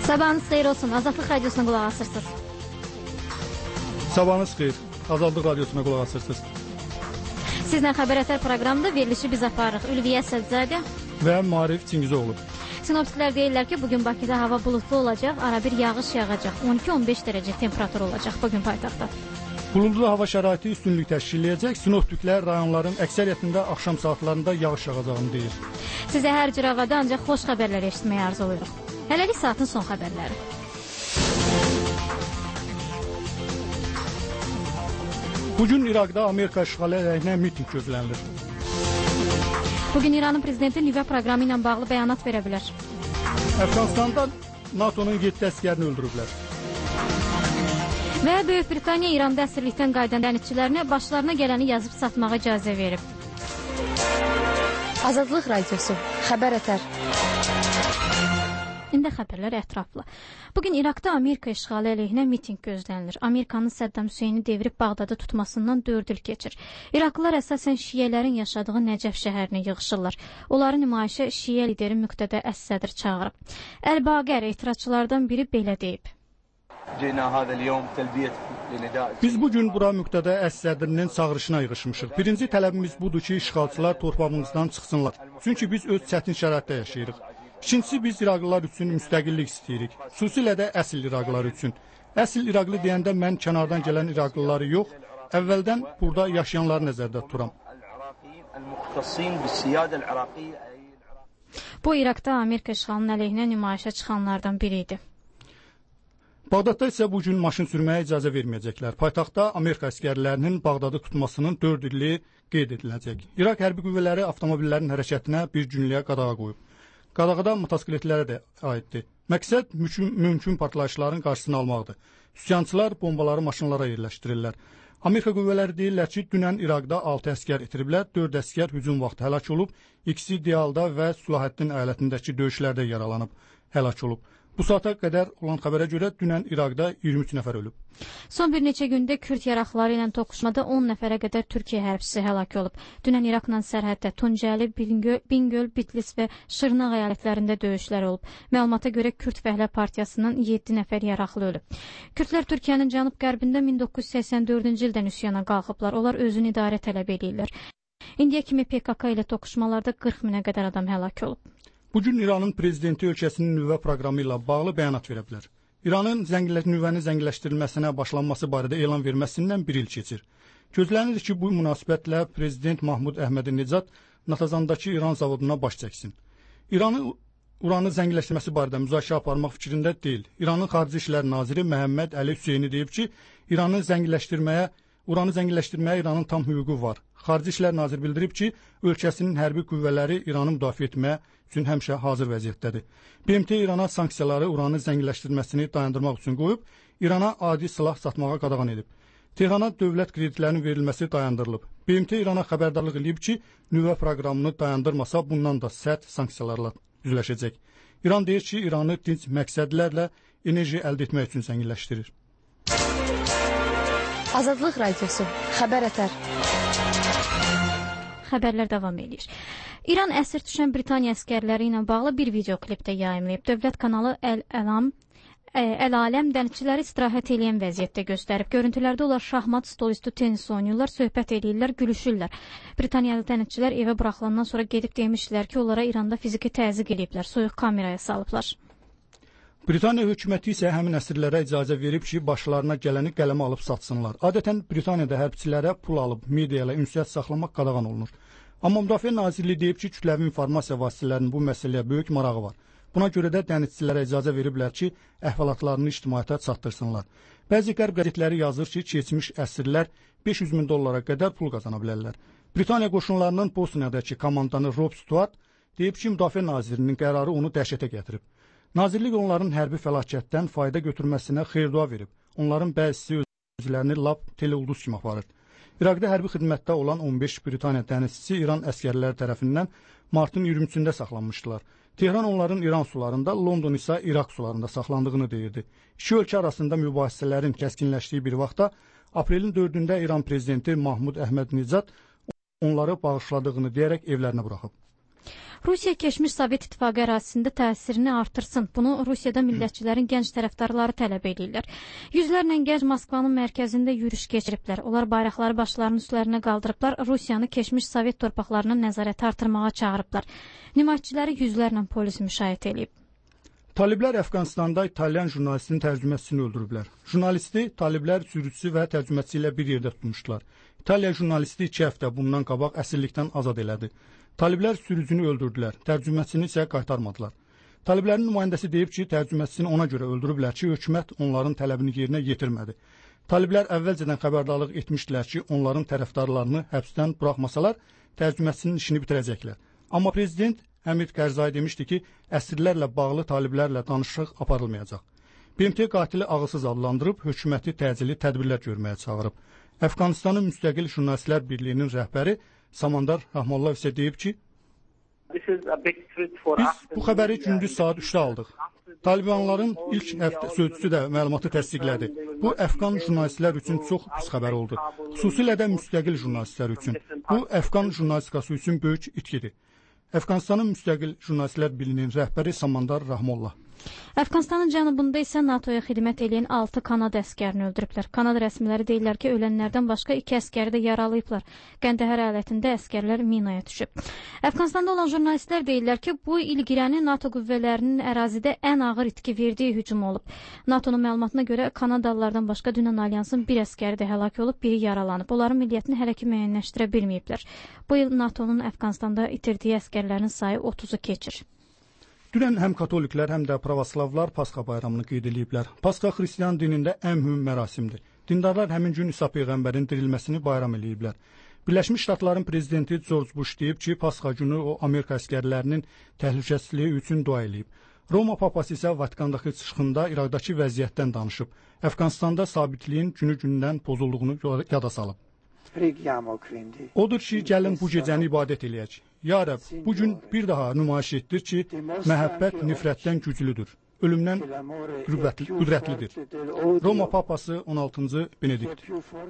Sabahınız xeyir olsun. Azadlıq Radiosuna qulaq asırsınız. Sabahınız xeyir. Azadlıq Radiosuna qulaq asırsınız. Sizlə Xəbər Ətər proqramında verilişi biz aparırıq. Ülviyə Sədzadə və Marif Çingizoğlu. Sinoptiklər deyirlər ki, bugün Bakıda hava bulutlu olacaq, arabir yağış yağacaq. 12-15 dərəcə temperatur olacaq bugün paytaxtda. Buludlu hava şəraiti üstünlük təşkil edəcək. Sinoptiklər rayonların əksəriyyətində axşam saatlarında yağış yağacağını deyir. Sizə hər cür havada ancaq xoş xəbərlər eşitməyə arzulayırıq. Hələlik saatın son xəbərləri. Bugün İraqda Amerika işğalı əleyhinə miting gözlənilir. Bugün İranın prezidenti nüvə proqramı ilə bağlı bəyanat verə bilər. Əfqanistanda NATO'nun 7 əsgərini öldürüblər. Və Böyük Britaniya İranda əsirlikdən qayıdan dənizçilərinə başlarına gələni yazıb satmağa icazə verib. Azadlıq Radiosu, Xəbər Ətər. İndi xəbərlər ətraflı. Bugün İraqda Amerika işğalı əleyhinə miting gözlənilir. Amerikanın Səddam Hüseyni devirib Bağdadı tutmasından 4 il keçir. İraqlılar əsasən şiələrin yaşadığı Nəcəf şəhərinə yığışırlar. Onların nümayişə şiə lideri Müqtədə Əs-Sədr çağırıb. Əl-Baqər etirazçılardan biri belə deyib. Biz bugün bura Müqtədə Əs-Sədrinin çağırışına yığışmışıq. Birinci tələbimiz budur ki, işğalçılar torpağımızdan çıxsınlar. Çünki biz öz çətin şəraitdə yaşayırıq. İkincisi, biz İraqlılar üçün müstəqillik istəyirik. Xüsusilə də əsl İraqlılar üçün. Əsl İraqlı deyəndə mən kənardan gələn İraqlıları yox, əvvəldən burada yaşayanları nəzərdə tuturam. Bu İraqda Amerika işğalının əleyhinə nümayişə çıxanlardan biri idi. Bağdadda isə bugün maşın sürməyə icazə verməyəcəklər. Paytaxtda Amerika əsgərlərinin Bağdadı tutmasının 4 illiyi qeyd ediləcək. İraq hərbi qüvvələri avtomobillərin hərəkətinə bir günlüyə qadağa qoyub. Qadağada motosikletlərə də aiddir. Məqsəd mümkün partlayışların qarşısını almaqdır. Üsyançılar bombaları maşınlara yerləşdirirlər. Amerika qüvvələri deyirlər ki, dünən İraqda 6 əsgər itiriblər, 4 əsgər hücum vaxtı həlak olub, ikisi Diyalda və Sülahəddin əyalətindəki döyüşlərdə yaralanıb, həlak olub. Bu saata qədər olan xəbərə görə dünən İraqda 23 nəfər ölüb. Son bir neçə gündə Kürd yaraqları ilə toqquşmada 10 nəfərə qədər Türkiyə hərbçisi həlak olub. Dünən İraqla sərhəddə Tuncəli, Bingöl, Bitlis və Şırnaq əyalətlərində döyüşlər olub. Məlumata görə Kürd Fəhlə Partiyasının 7 nəfər yaraqlı ölüb. Kürdlər Türkiyənin cənub-qərbində 1984-cü ildən üsyana qalxıblar. Onlar özünü idarə tələb edirlər. İndiyə kimi PKK ilə toqquşmalarda 40 minə qədər adam həlak olub. Bugün İranın prezidenti ölkəsinin nüvə proqramı ilə bağlı bəyanat verə bilər. İranın nüvənin zəngiləşdirilməsinə başlanması barədə elan verməsindən 1 il keçir. Gözlənilir ki, bu münasibətlə prezident Mahmud Əhmədi-Necad Natazandakı İran zavoduna baş çəksin. İranın uranı zəngiləşdirməsi barədə müzakirə aparmaq fikrində deyil. İranın Xarici İşlər Naziri Məhəmməd Əli Hüseyni deyib ki, uranı zəngiləşdirməyə İranın tam hüququ var. Xarici İşlər Naziri bildirib ki, ölkəsinin hərbi qüvvələri İranı müdafiə etməyə üçün həmişə hazır vəziyyətdədir. BMT İrana sanksiyaları uranı zəngiləşdirməsini dayandırmaq üçün qoyub, İrana adi silah satmağa qadağan edib. Tehrana dövlət kreditlərinin verilməsi dayandırılıb. BMT İrana xəbərdarlıq edib ki, nüvə proqramını dayandırmasa bundan da sərt sanksiyalarla üzləşəcək. İran deyir ki, İranı dinc məqsədlərlə enerji əldə etmək üçün zəngiləşdirir. Azadlıq Radiosu, Xəbər Ətər. Xəbərlər davam edir. İran əsir düşən Britaniya əsgərləri ilə bağlı bir videoklip də yayımlayıb. Dövlət kanalı Əl-Aləm dənizçiləri istirahət edən vəziyyətdə göstərib. Görüntülərdə onlar şahmat, stolüstü tenis oynayırlar, söhbət edirlər, gülüşürlər. Britaniyalı dənizçilər evə buraxılandan sonra gedib demişlər ki, onlara İranda fiziki təzyiq ediblər, soyuq kameraya salıblar. Britaniya hökuməti isə həmin əsirlərə icazə verib ki, başlarına gələni qələmə alıb satsınlar. Adətən Britaniyada hərbçilərə pul alıb, media ilə ünsiyyət saxlamaq qadağan olunur. Amma Müdafiə Nazirliyi deyib ki, kütləvi informasiya vasitələrinin bu məsələyə böyük marağı var. Buna görə də dənizçilərə icazə veriblər ki, əhvalatlarını ictimaiyyətə çatdırsınlar. Bəzi qərb qəzetləri yazır ki, keçmiş əsirlər 500 min dollara qədər pul qazana bilərlər. Britaniya qoşunlarının Bosniyadakı komandanı Rob Stewart deyib ki, Müdafiə Nazirliyinin qərarı onu dəhşətə gətirib. Nazirlik onların hərbi fəlakətdən fayda götürməsinə xeyir-dua verib. Onların bəzisi özlərini lap teleulduz kimi aparır. İraqda hərbi xidmətdə olan 15 Britaniya dənizçisi İran əsgərləri tərəfindən martın 23-də saxlanmışdılar. Tehran onların İran sularında, London isə İraq sularında saxlandığını deyirdi. İki ölkə arasında mübahisələrin kəskinləşdiyi bir vaxtda aprelin 4-də İran prezidenti Mahmud Əhməd-Necad onları bağışladığını deyərək evlərinə buraxıb. Rusiya keçmiş Sovet İttifaqı ərazisində təsirini artırsın. Bunu Rusiyada millətçilərin gənc tərəfdarları tələb edirlər. Yüzlərlə gənc Moskvanın mərkəzində yürüş keçiriblər. Onlar bayraqları başlarının üstlərinə qaldırıblar. Rusiyanı keçmiş Sovet torpaqlarına nəzarəti artırmağa çağırıblar. Nümayişçiləri yüzlərlə polis müşayiət edib. Taliblər Əfqanistanda İtalyan jurnalistinin tərcüməsini öldürüblər. Jurnalisti taliblər sürücüsü və tərcüməçisi ilə bir yerdə tutmuşdular. İtaliya jurnalisti 2 həftə bundan qabaq əsirlikdən azad elədi. Taliblər sürücünü öldürdülər, tərcüməçisini isə qaytarmadılar. Taliblərin nümayəndəsi deyib ki, tərcüməçisini ona görə öldürüblər ki, hökumət onların tələbini yerinə yetirmədi. Taliblər əvvəlcədən xəbərdarlıq etmişdilər ki, onların tərəfdarlarını həbsdən buraxmasalar, tərcüməçisinin işini bitirəcəklər. Amma prezident Həmid Qərzai demişdi ki, əsirlərlə bağlı taliblərlə danışıq aparılmayacaq. BMT qatili ağılsız adlandırıb, hökuməti təcili tədbirlər görməyə çağırıb. Əfqanistanın Müstəqil Jurnalistlər Birliyinin rəhbəri Samandar Rahmonlar isə deyib ki, biz bu xəbəri gündüz saat 3-də aldıq. Talibanların ilk həftə sözçüsü də məlumatı təsdiqlədi. Bu, Əfqan jurnalistlər üçün çox pis xəbər oldu. Xüsusilə də müstəqil jurnalistlər üçün. Bu, Əfqan jurnalistikası üçün böyük itkidir. Əfqanistanın Müstəqil Jurnalistlər Birliyinin rəhbəri Samandar Rahmonlar. Əfqanistanın cənubunda isə NATO-ya xidmət edən 6 Kanada əskərini öldürüblər. Kanada rəsmiləri deyirlər ki, ölənlərdən başqa 2 əskəri də yaralayıblar. Qəndəhər əyalətində əskərlər minaya düşüb. Əfqanistanda olan jurnalistlər deyirlər ki, bu ilgirəni NATO qüvvələrinin ərazidə ən ağır itki verdiyi hücum olub. NATO-nun məlumatına görə Kanadalılardan başqa dünən alyansın bir əskəri də həlak olub, biri yaralanıb. Onların milliyyətini hələ ki müəyyənləşdirə bilməyiblər. Bu il NATO-nun Əfqanistanda itirdiyi əskərlərin sayı 30-u keçir. Dünən həm katoliklər, həm də pravoslavlar Pasxa bayramını qeyd ediblər. Pasxa xristian dinində ən mühüm mərasimdir. Dindarlar həmin gün İsa Peyğəmbərin dirilməsini bayram eləyiblər. Birləşmiş Ştatların prezidenti George Bush deyib ki, Pasxa günü o Amerika əskərlərinin təhlükəsizliyi üçün dua eləyib. Roma papası isə Vatikandakı çıxışında İraqdakı vəziyyətdən danışıb. Əfqanistanda sabitliyin günü-gündən pozulduğunu yada salıb. Odur ki, gəlin bu gecəni ibadət eləyək. Ya Rəbb, bu gün bir daha nümayiş etdir ki, məhəbbət nifrətdən güclüdür, ölümdən qüdrətlidir. Roma papası 16-cı Benedikt.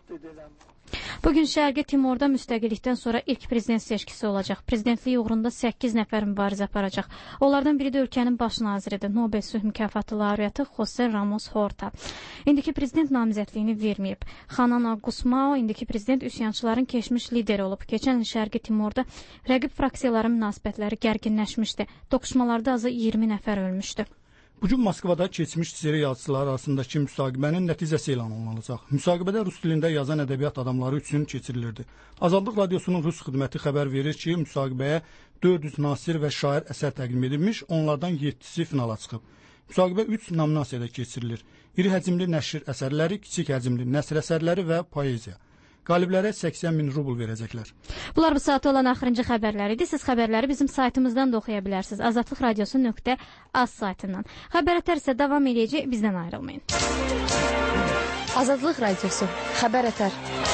Bugün Şərqi Timorda müstəqillikdən sonra ilk prezident seçkisi olacaq. Prezidentlik uğrunda 8 nəfər mübarizə aparacaq. Onlardan biri də ölkənin baş naziridir, Nobel sülh mükafatı laureatı José Ramos Horta. İndiki prezident namizədliyini verməyib. Xanan Gusmao indiki prezident üsyançıların keçmiş lideri olub. Keçən il Şərqi Timorda rəqib fraksiyaların münasibətləri gərginləşmişdi. Toqquşmalarda azı 20 nəfər ölmüşdü. Bugün Moskvada keçmiş Siri yazıçılar arasındakı müsahibənin nəticəsi elan olunacaq. Müsahibədə rus dilində yazan ədəbiyyat adamları üçün keçirilirdi. Azadlıq Radiosunun rus xidməti xəbər verir ki, müsahibəyə 400 nasir və şair əsər təqdim edilmiş, onlardan 7-si finala çıxıb. Müsahibə 3 nominasiyada keçirilir. İri həcmli nəşr əsərləri, kiçik həcmli nəsr əsərləri və poeziya. Qaliblərə 80.000 rubl verəcəklər. Bunlar bu saata olan axırıncı xəbərlər idi. Siz xəbərləri bizim saytımızdan da oxuya bilərsiniz. azadlıqradiosu.az saytından. Xəbər ətər isə davam edəcək. Bizdən ayrılmayın. Azadlıq Radiosu. Xəbər ətər.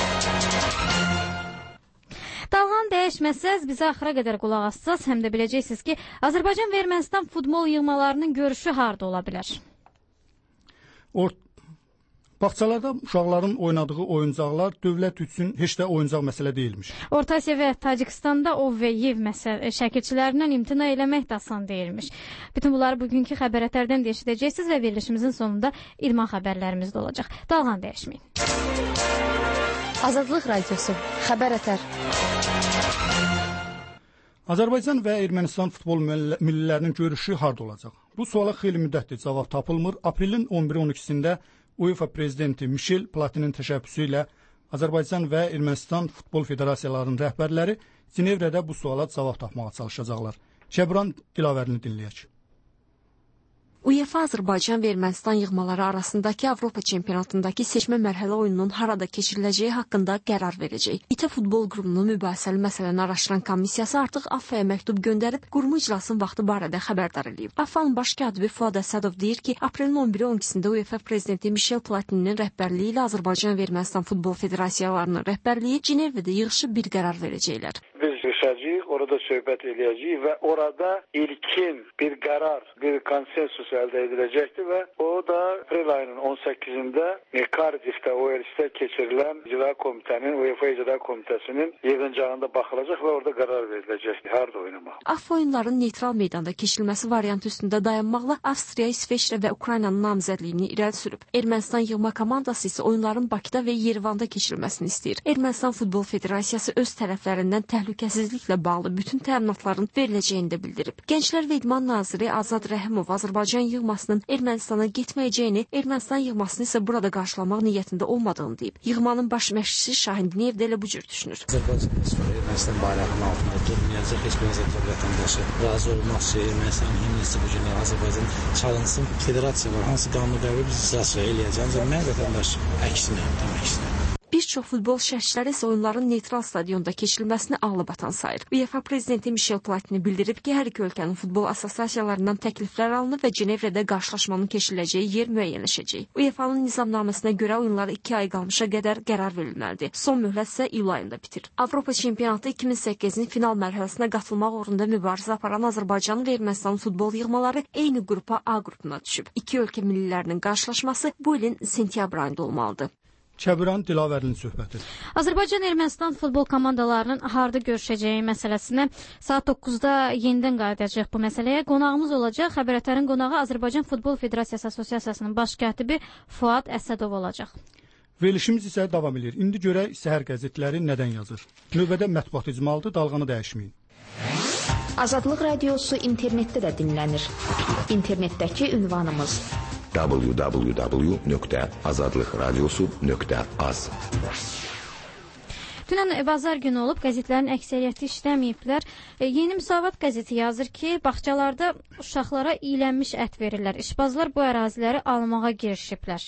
Dalğan dəyişməsəz, bizə axıra qədər qulaq assaz, həm də biləcəksiniz ki, Azərbaycan və Ermənistan futbol yığmalarının görüşü harda ola bilər? Bağçalarda uşaqların oynadığı oyuncaqlar dövlət üçün heç də oyuncaq məsələ deyilmiş. Orta Asiya və Tacikistanda ov və yev şəkilçilərindən imtina eləmək də asan deyilmiş. Bütün bunları bugünkü xəbər ətərdən də eşidəcəksiniz və verilişimizin sonunda idman xəbərlərimiz də olacaq. Dalğan dəyişməyin. Azadlıq Radiosu. Xəbər ətər. Azərbaycan və Ermənistan futbol millilərinin görüşü harda olacaq? Bu suala xeyli müddətdir cavab tapılmır. Aprelin 11-12-sində UEFA prezidenti Michel Platinin təşəbbüsü ilə Azərbaycan və Ermənistan futbol federasiyalarının rəhbərləri Cenevrədə bu suala cavab tapmağa çalışacaqlar. Şəbran Dilavərini dinləyək. UEFA Azərbaycan və Ermənistan yığmaları arasındakı Avropa çempionatındakı seçmə mərhələ oyununun harada keçiriləcəyi haqqında qərar verəcək. İTə futbol qrupunun mübahisəli məsələni araşdıran komissiyası artıq AFFA-ya məktub göndərib qurumu iclasının vaxtı barədə xəbərdar edib. AFFA-nın baş katibi Fuad Əsədov deyir ki, aprelin 11-12-sində UEFA prezidenti Michel Platinin rəhbərliyi ilə Azərbaycan və Ermənistan futbol federasiyalarının rəhbərliyi Cenevrədə yığışıb bir qərar verəcəklər. Biz görüşəcəyik, orada söhbət edəcəyik və orada ilkin bir qərar, bir konsensus əldə ediləcəkdir və o da aprel ayının 18-də Cardiffdə, Walesdə keçirilən İcra Komitənin, UEFA İcra Komitəsinin yığıncağında baxılacaq və orada qərar veriləcəkdir, harda oynamaq. AF oyunların neytral meydanda keçirilməsi variantı üstündə dayanmaqla Avstriya, İsveçrə və Ukraynanın namizədliyini irəli sürüb. Ermənistan yığma komandası isə oyunların Bakıda və Yerevanda keçirilməsini istəyir. Ermənistan Futbol Federasiyası öz tərəflərindən təhlükəsizliklə bağlı bütün təminatların veriləcəyini də bildirib. Gənclər və İdman naziri Azad Rəhimov Azərbaycan yığmasının Ermənistana getməyəcəyini, Ermənistan yığmasını isə burada qarşılamaq niyyətində olmadığını deyib. Yığmanın baş məşqçisi Şahin Düniyev də elə bu cür düşünür. Ermənistan bayrağının altında durmayacaq, heç bir Azərbaycan vətəndaşı razı olmaz ki, Ermənistan himnisi bu gün Azərbaycan çalınsın. Federasiya var, hansı qanunu qəbul biz icra eləyəcəyik. Mən vətəndaş əksinə, tam əksinə. Bir çox futbol şərhçiləri isə oyunların neytral stadionda keçirilməsini ağlabatan sayır. UEFA prezidenti Michel Platini bildirib ki, hər iki ölkənin futbol assosiasiyalarından təkliflər alınıb və Cenevrədə qarşılaşmanın keçiriləcəyi yer müəyyənləşəcək. UEFA-nın nizamnaməsinə görə oyunlar 2 ay qalmışa qədər qərar verilməlidir. Son möhlət isə iyul ayında bitir. Avropa çempionatı 2008-in final mərhələsinə qatılmaq uğrunda mübarizə aparan Azərbaycan və Ermənistan futbol yığmaları eyni qrupa A qrupuna düşüb. İki ölkə millilərinin qarşılaşması bu ilin sentyabr ayında olmalıdır. Kəbiran Dilavərlinin söhbəti. Azərbaycan-Ermənistan futbol komandalarının harda görüşəcəyi məsələsinə saat 9-da yenidən qayıdacaq bu məsələyə. Qonağımız olacaq. Xəbərətərin qonağı Azərbaycan Futbol Federasiyası Assosiasiyasının baş katibi Fuad Əsədov olacaq. Verilişimiz isə davam edir. İndi görək səhər qəzetləri nədən yazır. Növbədə mətbuat icmalıdır, dalğanı dəyişməyin. Azadlıq radiosu internetdə də dinlənir. İnternetdəki ünvanımız www.azadlıqradiosu.az. Dünən bazar günü olub, qəzetlərin əksəriyyəti işləməyiblər. Yeni Müsavat qəzeti yazır ki, bağçalarda uşaqlara iylənmiş ət verirlər. İşbazlar bu əraziləri almağa girişiblər.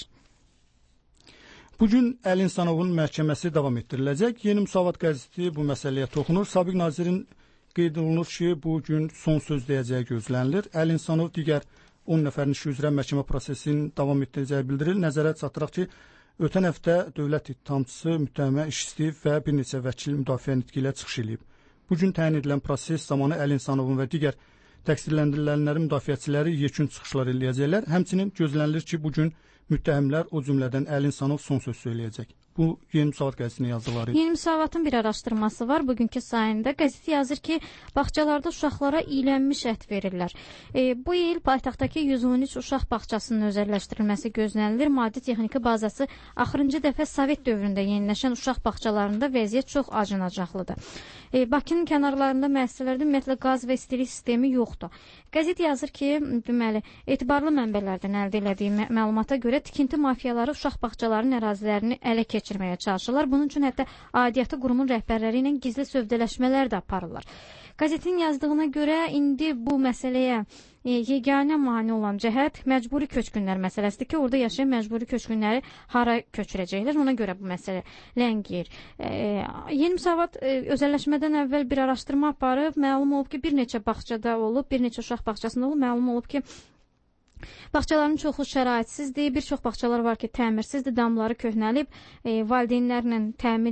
Bugün Əli İnsanovun məhkəməsi davam etdiriləcək. Yeni Müsavat qəzeti bu məsələyə toxunur. Sabiq nazirin qeyd olunur ki, bugün son söz deyəcəyi gözlənilir. Əli İnsanov digər 10 nəfərin işi üzrə məhkəmə prosesinin davam etdirəcəyi bildirilir. Nəzərə çatdıraq ki, ötən həftə dövlət ittihamçısı müttəhimə iş istəyib və bir neçə vəkil müdafiə nitqi ilə çıxış edib. Bugün təyin edilən proses zamanı Əli İnsanovun və digər təqsirləndirilənlərin müdafiəçiləri yekun çıxışlar eləyəcəklər. Həmçinin gözlənilir ki, bugün müttəhimlər, o cümlədən Əli İnsanov son söz söyləyəcək. Bu Yeni Müsavat qəzetinin yazıları. Yeni Müsavatın bir araşdırması var bugünkü sayında. Qəzet yazır ki, bağçalarda uşaqlara iylənmiş ət verirlər. Bu il paytaxtdakı 113 uşaq bağçasının özəlləşdirilməsi gözlənilir. Maddi texniki bazası axırıncı dəfə Sovet dövründə yeniləşən uşaq bağçalarında vəziyyət çox acınacaqlıdır. Bakının kənarlarında müəssisələrdə ümumiyyətlə qaz və istilik sistemi yoxdur. Qəzet yazır ki, deməli, etibarlı mənbələrdən əldə elədiyi məlumata görə tikinti mafiyaları uşaq bağçalarının ərazilərini ələ keçirməyə çalışırlar. Bunun üçün hətta aidiyyatı qurumun rəhbərləri ilə gizli sövdələşmələr də aparırlar. Qəzetin yazdığına görə indi bu məsələyə yeganə mane olan cəhət məcburi köçkünlər məsələsidir ki, orada yaşayan məcburi köçkünləri hara köçürəcəklər, ona görə bu məsələ ləngiyir. Yeni Müsavat özəlləşmədən əvvəl bir araşdırma aparıb, məlum olub ki, bir neçə bağçada olub, bir neçə uşaq bağçasında olub, məlum olub ki, bağçaların çoxu şəraitsizdir, bir çox bağçalar var ki, təmirsizdir, damları köhnəlib, valideynlərlə təmir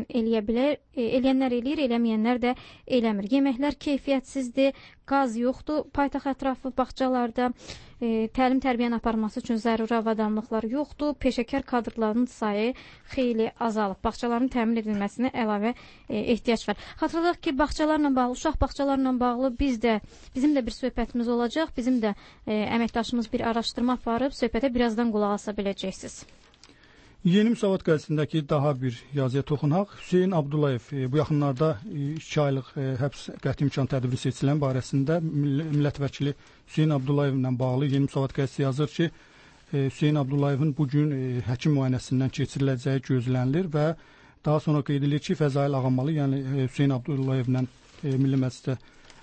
eləyənlər eləyir, eləməyənlər də eləmir. Yeməklər keyfiyyətsizdir, qaz yoxdur, paytaxt ətrafı bağçalarda təlim-tərbiyəni aparması üçün zəruri avadanlıqlar yoxdur, peşəkar kadrların sayı xeyli azalıb. Bağçaların təmin edilməsinə əlavə ehtiyac var. Xatırladaq ki, bağçalarla bağlı, uşaq bağçalarla bağlı bizim də bir söhbətimiz olacaq, bizim də əməkdaşımız bir araşdırma aparıb, söhbətə birazdan qulaq asa biləcəksiniz. Yeni Müsavat qəzetindəki daha bir yazıya toxunaq. Hüseyn Abdullayev bu yaxınlarda 2 aylıq həbs qəti imkan tədbiri seçilən barəsində millət vəkili Hüseyn Abdullayevlə bağlı Yeni Müsavat qəzeti yazır ki, Hüseyn Abdullayevin bugün həkim müayinəsindən keçiriləcəyi gözlənilir və daha sonra qeyd edilir ki, Fəzail Ağamalı, yəni Hüseyn Abdullayevlə Milli Məclisdə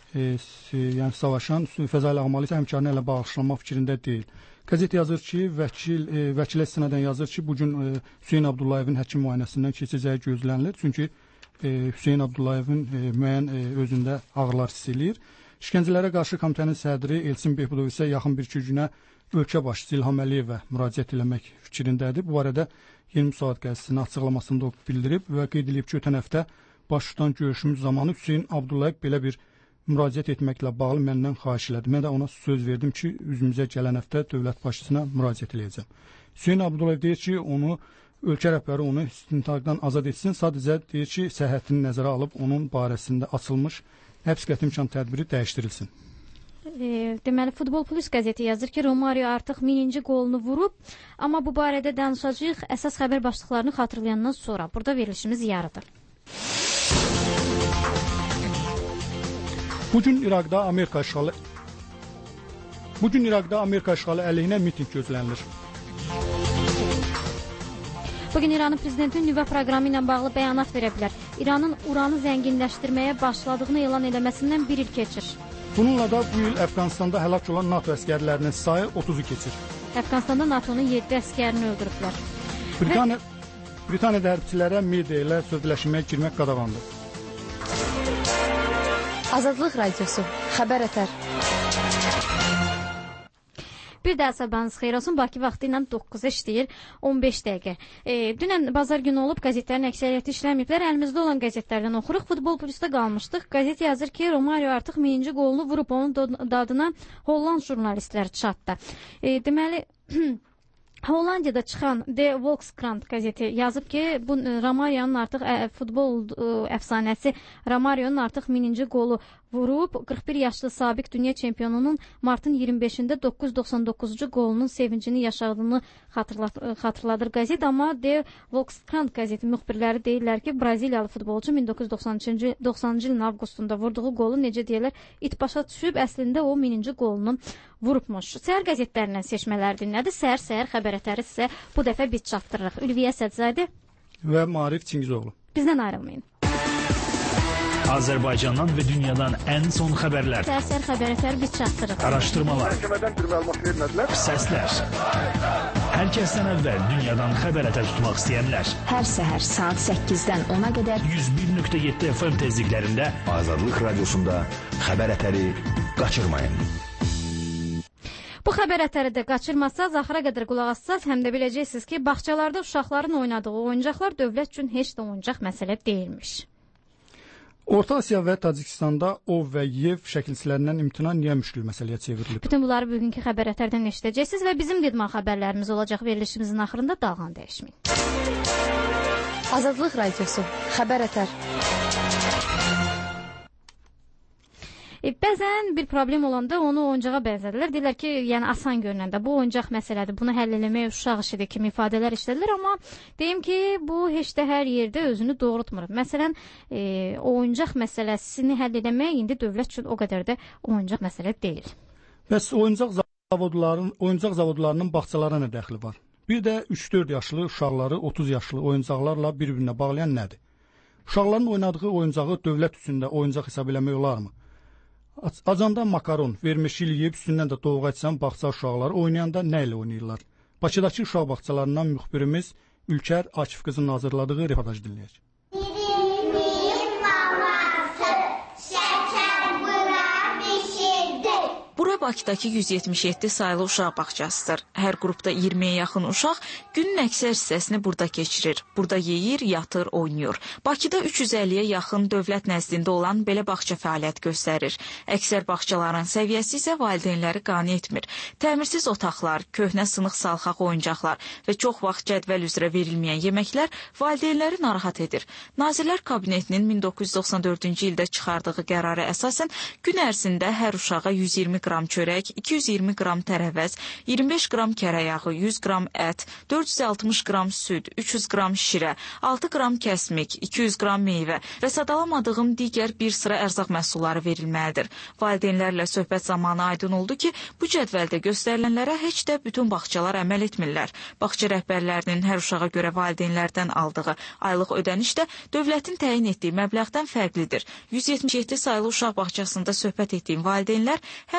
savaşan Fəzail Ağamalı isə həmkarını elə bağışlamaq fikrində deyil. Qəzet yazır ki, vəkilə istinadən yazır ki, bugün Hüseyn Abdullayevin həkim müayinəsindən keçəcəyi gözlənilir. Çünki Hüseyn Abdullayevin müəyyən özündə ağrılar hiss eləyir. İşgəncələrə qarşı komitənin sədri Elçin Behbudov isə yaxın bir-iki günə ölkə başçısı İlham Əliyevə müraciət eləmək fikrindədir. Bu barədə Yeni Müsavat qəzetinin açıqlamasında bildirib və qeyd edib ki, ötən həftə baş tutan görüşümüz zamanı Hüseyn Abdullayev belə bir müraciət etməklə bağlı məndən xahiş elədi. Mən də ona söz verdim ki, üzümüzə gələn həftə dövlət başçısına müraciət edəcəm. Hüseyn Abdullayev deyir ki, ölkə rəhbəri onu istintaqdan azad etsin. Sadəcə deyir ki, səhhətini nəzərə alıb onun barəsində açılmış həbs qəti imkan tədbiri dəyişdirilsin. Deməli, Futbol Plus qəzeti yazır ki, Romario artıq 1000-ci golunu vurub, amma bu barədə danışacağıq əsas xəbər başlıqlarını xatırlayandan sonra. Burada verilişimiz yarıdır. Bugün İraqda Amerika işğalı əleyhinə miting gözlənilir. Bugün İranın prezidentinin nüvə proqramı ilə bağlı bəyanat verə bilər. İranın uranı zənginləşdirməyə başladığını elan eləməsindən bir il keçir. Bununla da bu il Əfqanistanda həlak olan NATO əsgərlərinin sayı 30-u keçir. Əfqanistanda NATO'nun 7 əsgərini öldürüblər. Britaniyada hərbçilərə media ilə sözləşməyə girmək qadağandır. Azadlıq Radiosu, xəbər ətər. Bir də sabahınız xeyir olsun. Bakı vaxtı ilə 9-a işləyir 15 dəqiqə. Dünən bazar günü olub, qəzetlərin əksəriyyəti işləməyiblər. Əlimizdə olan qəzetlərdən oxuruq. Futbol Plus'da qalmışdıq. Qəzet yazır ki, Romario artıq 1000-ci golunu vurub, onun dadına Holland jurnalistləri çatdı. Deməli, Hollandiyada çıxan De Volkskrant qəzeti yazıb ki, bu Romario'nun artıq futbol əfsanəsi Romario'nun artıq 1000-ci qolu vurub, 41 yaşlı sabiq dünya çempionunun martın 25-də 999-cu qolunun sevincini yaşadığını xatırladır qəzet. Amma De Volkskrant qəzeti müxbirləri deyirlər ki, Braziliyalı futbolcu 1990-cı ilin avqustunda vurduğu qolu necə deyirlər, it başa düşüb, əslində o 1000-ci qolunu vurubmuş. Səhər qəzetlərindən seçmələr dinlədi. Səhər xəbər ətəri sizə bu dəfə biz çatdırırıq. Ülviyə Sədzadə və Marif Çingizoğlu. Bizdən ayrılmayın. Azərbaycandan və dünyadan ən son xəbərlər. Səhər xəbər ətəri biz çatdırırıq. Araşdırmalar. Məhkəmədən bir məlumat vermədilər. Səslər. Hər kəsdən əvvəl dünyadan xəbər ətər tutmaq istəyənlər. Hər səhər saat 8-dən 10-a qədər 101.7 FM tezliklərində Azadlıq Radiosunda xəbər ətəri qaçırmayın. Bu xəbər ətəri də qaçırmasaz, axıra qədər qulaq assaz, həm də biləcəksiniz ki, bağçalarda uşaqların oynadığı oyuncaqlar dövlət üçün heç də oyuncaq məsələ deyilmiş. Orta Asiya və Tacikistanda ov və yev şəkilçilərindən imtina niyə müşkül məsələyə çevrilib? Bütün bunları bugünkü xəbər ətərdən eşidəcəksiniz və bizim qidman xəbərlərimiz olacaq. Verilişimizin axırında dalğan dəyişməyin. Azadlıq Radiosu, xəbər ətər. Bəzən bir problem olanda onu oyuncağa bənzədirlər. Deyirlər ki, yəni asan görünəndə bu oyuncaq məsələdir. Bunu həll eləmək uşaq işidir kimi ifadələr işlədirlər, amma deyim ki, bu heç də hər yerdə özünü doğrultmur. Məsələn, oyuncaq məsələsini həll eləmək indi dövlət üçün o qədər də oyuncaq məsələ deyil. Bəs oyuncaq zavodlarının bağçalara nə dəxli var? Bir də 3-4 yaşlı uşaqları 30 yaşlı oyuncaqlarla bir-birinə bağlayan nədir? Uşaqların oynadığı oyuncağı dövlət üçün də oyuncaq hesab eləmək olarmı? Acanda makaron, vermişil yeyib üstündən də doğğa etsən bağça uşaqları oynayanda nə ilə oynayırlar? Bakıdakı uşaq bağçalarından müxbirimiz Ülkər Akif qızın hazırladığı reportaj dinləyək. Bura Bakıdakı 177 saylı uşaq bağçasıdır. Hər qrupda 20-yə yaxın uşaq günün əksər hissəsini burada keçirir. Burada yeyir, yatır, oynayır. Bakıda 350-yə yaxın dövlət nəzdində olan belə bağça fəaliyyət göstərir. Əksər bağçaların səviyyəsi isə valideynləri qane etmir. Təmirsiz otaqlar, köhnə sınıq salxaq oyuncaqlar və çox vaxt cədvəl üzrə verilməyən yeməklər valideynləri narahat edir. Nazirlər Kabinetinin 1994-cü ildə çıxardığı qərara əsasən gün ərzində hər uşağa 120 qram çörək, 220 qram tərəvəz, 25 qram kərəyağı, 100 qram ət, 460 qram süd, 300 qram şirə, 6 qram kəsmik, 200 qram meyvə və sadalamadığım digər bir sıra ərzaq məhsulları verilməlidir. Valideynlərlə söhbət zamanı aydın oldu ki, bu cədvəldə göstərilənlərə heç də bütün bağçalar əməl etmirlər. Bağça rəhbərlərinin hər uşağa görə valideynlərdən aldığı aylıq ödəniş də dövlətin təyin etdiyi məbləğdən fərqlidir. 177 saylı uşaq bağçasında söhbət etdiyim valideynlər hər ay bağça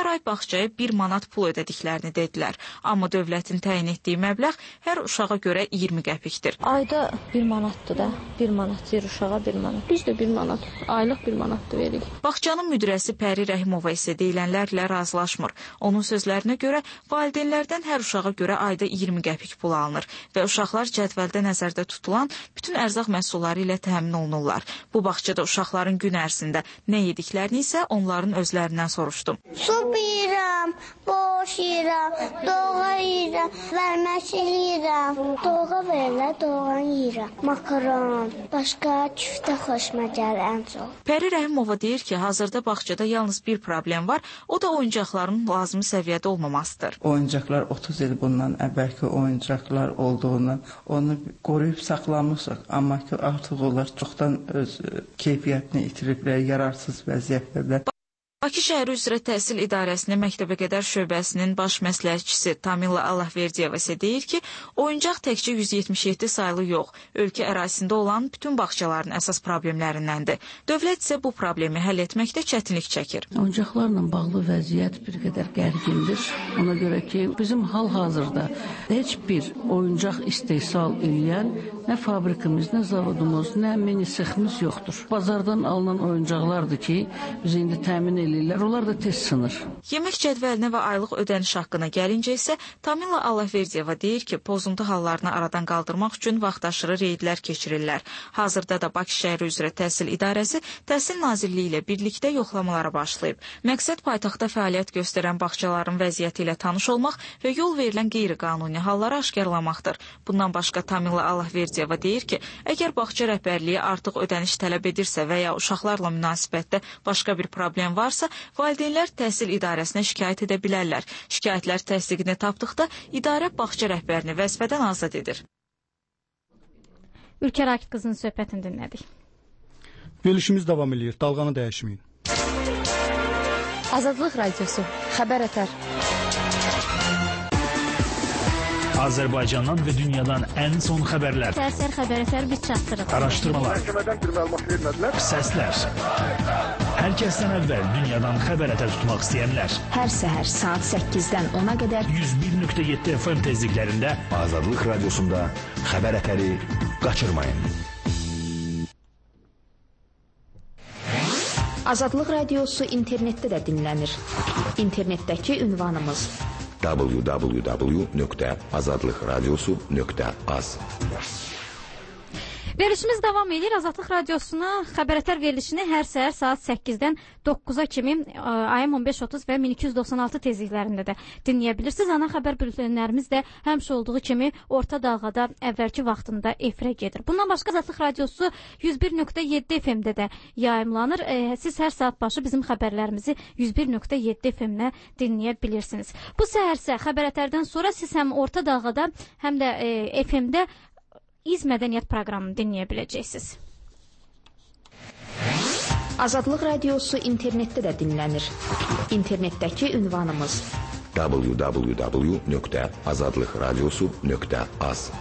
bağçaya 1 manat pul ödədiklərini dedilər. Amma dövlətin təyin etdiyi məbləğ hər uşağa görə 20 qəpikdir. Ayda 1 manatdır da, 1 manat bir uşağa 1 manat. Biz də 1 manat, aylıq 1 manat da veririk. Bağçanın müdirəsi Pəri Rəhimova isə deyilənlərlə razılaşmır. Onun sözlərinə görə valideynlərdən hər uşağa görə ayda 20 qəpik pul alınır və uşaqlar cədvəldə nəzərdə tutulan bütün ərzaq məhsulları ilə təmin olunurlar. Bu bağçada uşaqların gün ərzində nə yediklərini isə onların özlərindən soruşdum. Sup yiyirəm, boş yiyirəm, doğra yiyirəm, vermək yiyirəm. Doğra verirlər, doğran yiyirəm. Makaron, başqa küftə xoşuma gəlir ən çox. Pəri Rəhimova deyir ki, hazırda bağçada yalnız bir problem var, o da oyuncaqların lazımi səviyyədə olmamasıdır. Oyuncaqlar 30 il bundan əvvəlki oyuncaqlar olduğunu, onu qoruyub saxlamışıq, amma ki artıq onlar çoxdan öz keyfiyyətini itiriblər, yararsız vəziyyətdədirlər. Bakı şəhəri üzrə təhsil idarəsinin məktəbəqədər şöbəsinin baş məsləhətçisi Tamila Allahverdiyeva isə deyir ki, oyuncaq təkcə 177 sayılı yox, ölkə ərazisində olan bütün bağçaların əsas problemlərindəndir. Dövlət isə bu problemi həll etməkdə çətinlik çəkir. Oyuncaqlarla bağlı vəziyyət bir qədər gərgindir. Ona görə ki, bizim hal-hazırda heç bir oyuncaq istehsal edən nə fabrikamız, nə zavodumuz, nə mini seximiz yoxdur. Bazardan alınan oyuncaqlardır ki, biz indi təmin eləyirlər, onlar da tez sınır. Yemək cədvəlinə və aylıq ödəniş haqqına gəlincə isə Tamila Allahverdiyeva deyir ki, pozuntu hallarını aradan qaldırmaq üçün vaxtaşırı reydlər keçirirlər. Hazırda da Bakı şəhəri üzrə təhsil idarəsi Təhsil Nazirliyi ilə birlikdə yoxlamalara başlayıb. Məqsəd paytaxtda fəaliyyət göstərən bağçaların vəziyyəti ilə tanış olmaq və yol verilən qeyri-qanuni halları aşkarlamaqdır. Bundan başqa Tamila Allahverdiyeva deyir ki, əgər bağça rəhbərliyi artıq ödəniş tələb edirsə və ya uşaqlarla münasibətdə başqa bir problem varsa, valideynlər təhsil idarəsinə şikayət edə bilərlər. Şikayətlər təsdiqini tapdıqda idarə bağça rəhbərini vəzifədən azad edir. Ülkə Rakit qızının söhbətini dinlədik. Verilişimiz davam edir. Dalğanı dəyişməyin. Azadlıq Radiosu. Xəbər ətər. Azərbaycandan və dünyadan ən son xəbərlər. Səhər xəbər ətər biz çatdırırıq. Araşdırmalar. Məhkəmədən bir məlumat vermədilər. Səslər. Hər kəsdən əvvəl dünyadan xəbər ətər tutmaq istəyənlər. Hər səhər saat 8-dən 10-a qədər 101.7 FM tezliklərində Azadlıq Radiosunda xəbər ətəri qaçırmayın. Azadlıq Radiosu internetdə də dinlənir. İnternetdəki ünvanımız www.azadlıqradiosu.az. Verilişimiz davam edir. Azadlıq Radiosuna xəbərətər verilişini hər səhər saat 8-dən 9-a kimi AM 1530 və 1296 tezliklərində də dinləyə bilirsiniz. Ana xəbər bültenlərimiz də həmişə olduğu kimi orta dalğada əvvəlki vaxtında efirə gedir. Bundan başqa Azadlıq Radiosu 101.7 FM-də də yayımlanır. Siz hər saat başı bizim xəbərlərimizi 101.7 FM-də dinləyə bilirsiniz. Bu səhərsə xəbərətərdən sonra siz həm orta dalğada, həm də FM-də İz Mədəniyyət proqramını dinləyə biləcəksiniz. Azadlıq Radiosu internetdə də dinlənir. İnternetdəki ünvanımız www.azadlıqradiosu.az.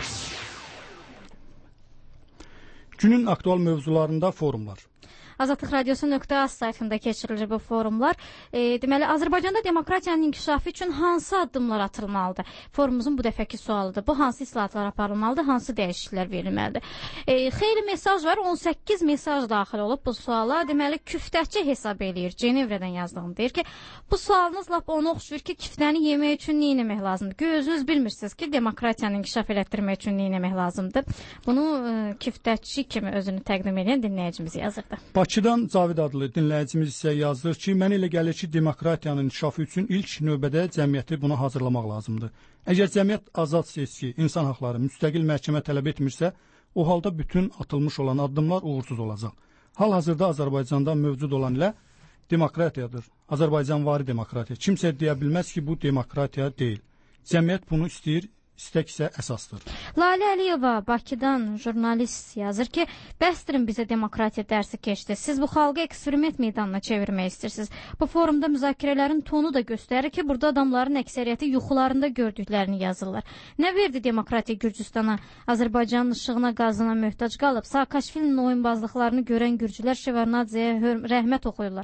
Günün aktual mövzularında forumlar. Azadlıq Radiosu.az saytında keçirilir bu forumlar. Deməli, Azərbaycanda demokratiyanın inkişafı üçün hansı addımlar atılmalıdır? Forumumuzun bu dəfəki sualıdır. Bu hansı islahatlar aparılmalıdır, hansı dəyişikliklər verilməlidir? Xeyli mesaj var, 18 mesaj daxil olub bu suala. Deməli, küftəçi hesab eləyir, Cenevrədən yazdığını deyir ki, bu sualınız lap ona oxşuyur ki, küftəni yemək üçün nə etmək lazımdır? Gözünüz bilmirsiniz ki, demokratiyanı inkişaf elətdirmək üçün nə etmək lazımdır? Bunu küftəçi kimi özünü təqdim edən dinləyicimiz yazırdı. Bakıdan Cavid adlı dinləyicimiz isə yazır ki, mənə elə gəlir ki, demokratiyanın inkişafı üçün ilk növbədə cəmiyyəti buna hazırlamaq lazımdır. Əgər cəmiyyət azad seçki, insan haqları, müstəqil məhkəmə tələb etmirsə, o halda bütün atılmış olan addımlar uğursuz olacaq. Hal-hazırda Azərbaycanda mövcud olan ilə demokratiyadır. Azərbaycanvari demokratiya. Kimsə deyə bilməz ki, bu demokratiya deyil. Cəmiyyət bunu istəyir, istək isə əsasdır. Lalə Əliyeva Bakıdan jurnalist yazır ki, bəsdirin bizə demokratiya dərsi keçdi. Siz bu xalqı eksperiment meydanına çevirmək istəyirsiniz. Bu forumda müzakirələrin tonu da göstərir ki, burada adamların əksəriyyəti yuxularında gördüklərini yazırlar. Nə verdi demokratiya Gürcüstana? Azərbaycanın işığına, qazına möhtac qalıb. Saakashvilinin oyunbazlıqlarını görən gürcülər Şevardnadzeyə rəhmət oxuyurlar.